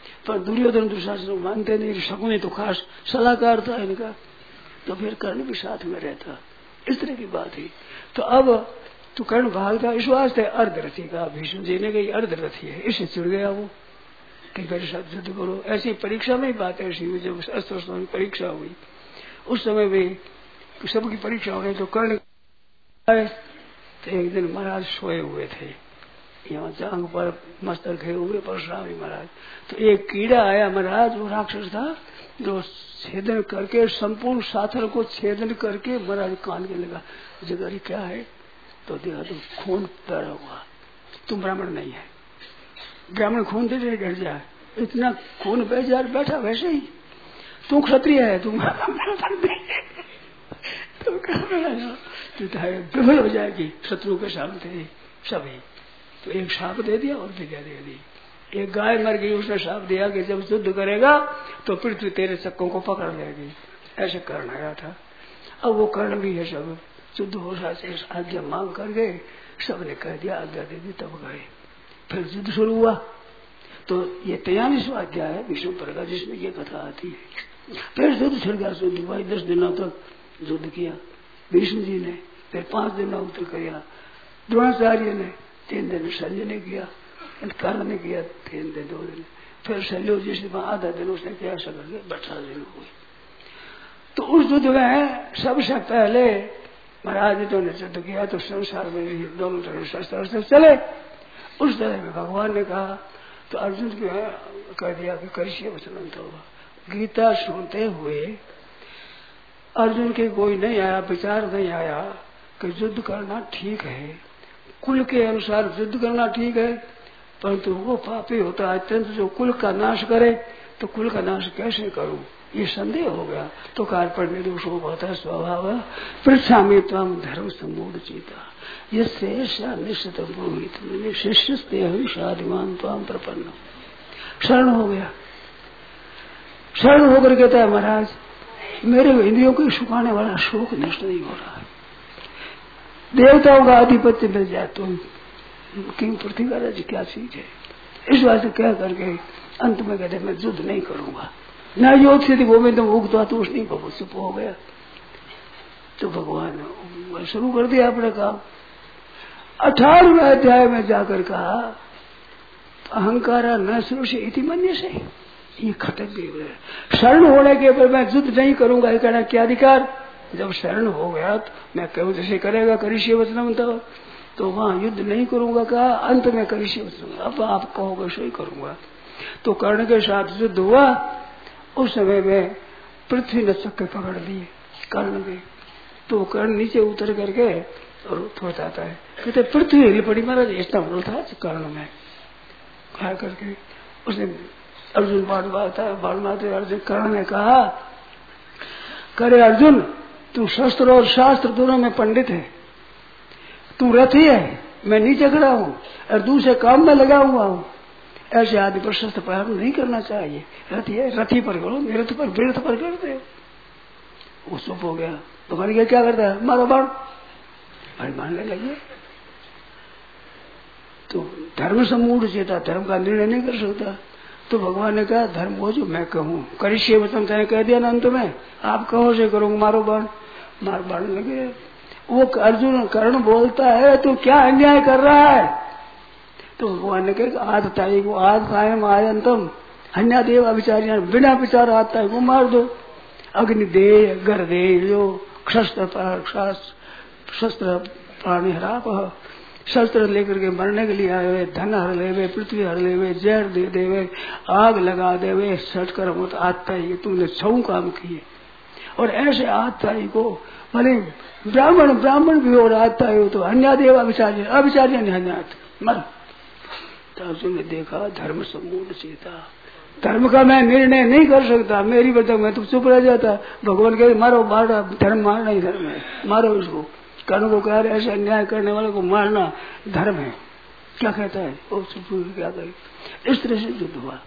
पर दुर्योधन दुशासन मानते नहीं, शकुनी तो खास सलाहकार था इनका, तो फिर कर्ण भी साथ में रहता, इस तरह की बात है। तो अब तो कर्ण भागता, इस वास्ते अर्धरथी का भीष्म जी ने कही अर्धरथी है, इससे चिड़ गया वो कि मेरे साथ युद्ध करो। ऐसी परीक्षा में ही बात ऐसी हुई, जब अस्त्र की परीक्षा हुई उस समय भी सबकी परीक्षा हो गई, तो कर्ण आए तो एक दिन महाराज सोए हुए थे, यहाँ जांग पर मस्तक है हुए परशुराम महाराज, तो एक कीड़ा आया महाराज, वो राक्षस था जो छेदन करके संपूर्ण साथर को छेदन करके महाराज कान के लगा। जगह क्या है तो देखा तो खून पैदा हुआ, तुम ब्राह्मण नहीं है, ब्राह्मण खून दे दे डर जाए, इतना खून बह जा बैठा वैसे ही, तू क्षत्रिय है, तुम तो विफल हो जाएगी शत्रु के सामने सभी। तो एक शाप दे दिया और विद्या दे दी। एक गाय मर गई, उसने शाप दिया कि जब युद्ध करेगा तो पृथ्वी तेरे चक्कों को पकड़ लेगी, ऐसे कर्ण आया था। अब वो कर्ण भी है सब युद्ध हो जाते आज्ञा मांग कर गए, सबने कह दिया आज्ञा दे दी, तब गए। फिर युद्ध शुरू हुआ। तो ये तैयालीसवां अध्याय है विष्णु पर का, जिसमें ये कथा आती है। फिर युद्ध छिड़ गया, युद्ध हुआ, दस दिनों तक युद्ध किया भीष्म जी ने, फिर पांच दिन उत्तर किया द्रोणाचार्य ने, तीन दिन शल्य ने किया, कर्ण ने किया तीन दिन, दो दिन, फिर शल्य जिसने आधा दिन उसने किया, सब बच्चा दिन हुई। तो उस युद्ध में सबसे पहले महाराज जो ने युद्ध किया तो संसार में दोनों तरह शस्त्र चले। उस तरह में भगवान ने कहा, तो अर्जुन जो है कह दिया कि करिष्ये वचनं तव। गीता सुनते हुए अर्जुन के कोई नहीं आया, विचार नहीं आया कि युद्ध करना ठीक है, कुल के अनुसार युद्ध करना ठीक है, परंतु वो पापी होता है अत्यंत जो कुल का नाश करे, तो कुल का नाश कैसे करूं, ये संदेह हो गया। तो कार पर निर्दोषो होता स्वभाव पृछा में तम धर्म समूढ़ चीता ये शेषा निश्चित ब्रोहित शिष्य शादिमान तम प्रपन्न। शरण हो गया, शरण होकर कहता है महाराज मेरे इंद्रियों को सुखाने वाला शोक नष्ट नहीं हो रहा है, देवताओं का आधिपत्य मिल जाए तो किंग पृथ्वी राज क्या चीज है। इस बात से कह करके अंत में कहते मैं युद्ध नहीं करूंगा, न योग से वो में तुम उगता तो नहीं बहुत चुप हो गया। तो भगवान शुरू कर दिया अपने काम। अठारहवें अध्याय में जाकर कहा अहंकारा न शुरू से इति मन्य से, ये खटक गई। शरण होने के ऊपर मैं युद्ध नहीं करूंगा ये कहना क्या अधिकार। जब शरण हो गया तो मैं कहूँ जैसे करेगा करिष्ये वचनं तव, तो वहां युद्ध नहीं करूंगा कहा, अंत में करिष्ये वचनं, अब आप कहोगे सो ही करूंगा। तो कर्ण के साथ युद्ध हुआ। उस समय में पृथ्वी ने चक्के पकड़ लिए कर्ण के, तो कर्ण नीचे उतर करके और थोड़ा जाता है, कहते पृथ्वी हिल पड़ी महाराज, इतना बोल था कर्ण में खा करके। उसने अर्जुन बाण मारता बाण मारते अर्जुन कर्ण ने कहा करे अर्जुन तू शस्त्र और शास्त्र दोनों में पंडित है, तू रथी है, मैं नीचे खड़ा हूँ और दूसरे काम में लगा हुआ हूँ, ऐसे आदि पर शस्त्र प्रहार नहीं करना चाहिए। रथी है रथी पर करो, रथ पर वृथ पर करते हो। वो चुप हो गया। तो मैंने क्या क्या करता है मारो बाण, भाई मारने लगे। तो धर्म सम्मूढ़ चेता धर्म का निर्णय नहीं कर सकता। तो भगवान ने कहा धर्म हो जो मैं कहूँ, करिष्ये वचनं तव कह दिया ना अंत में, आप कहो से करूंगा, मारो बाण। मार बाण लगे। वो अर्जुन कर्ण बोलता है तो क्या अन्याय कर रहा है। तो भगवान ने कहा आद ताई को आद कायम आयंतम अन्य देव अभिचारियां, बिना विचार आता है वो मार दो। अग्नि दे घर दे लो शस्त्र शस्त्र प्राणी हरा, शस्त्र लेकर के मरने के लिए आए हुए, धन हर ले, पृथ्वी हर ले, जहर दे देवे, आग लगा देवे, सट कर मत आता ही तुमने छऊ काम किए। और ऐसे आत्ताई को भले ब्राह्मण ब्राह्मण भी और आता हो तो अन्य देव अभिचार्य अभिचार्य नहीं मर। तो अर्जुन ने देखा धर्म सम्मूढ़ चेता, धर्म का मैं निर्णय नहीं कर सकता, मेरी वजह मैं तो चुप रह जाता। भगवान कहे मारो मारो, धर्म मारना ही धर्म है, मारो इसको। कर्ण को कह रहे ऐसे अन्याय करने वाले को मारना धर्म है, क्या कहता है वो चुप क्या करे। इस तरह से युद्ध हुआ।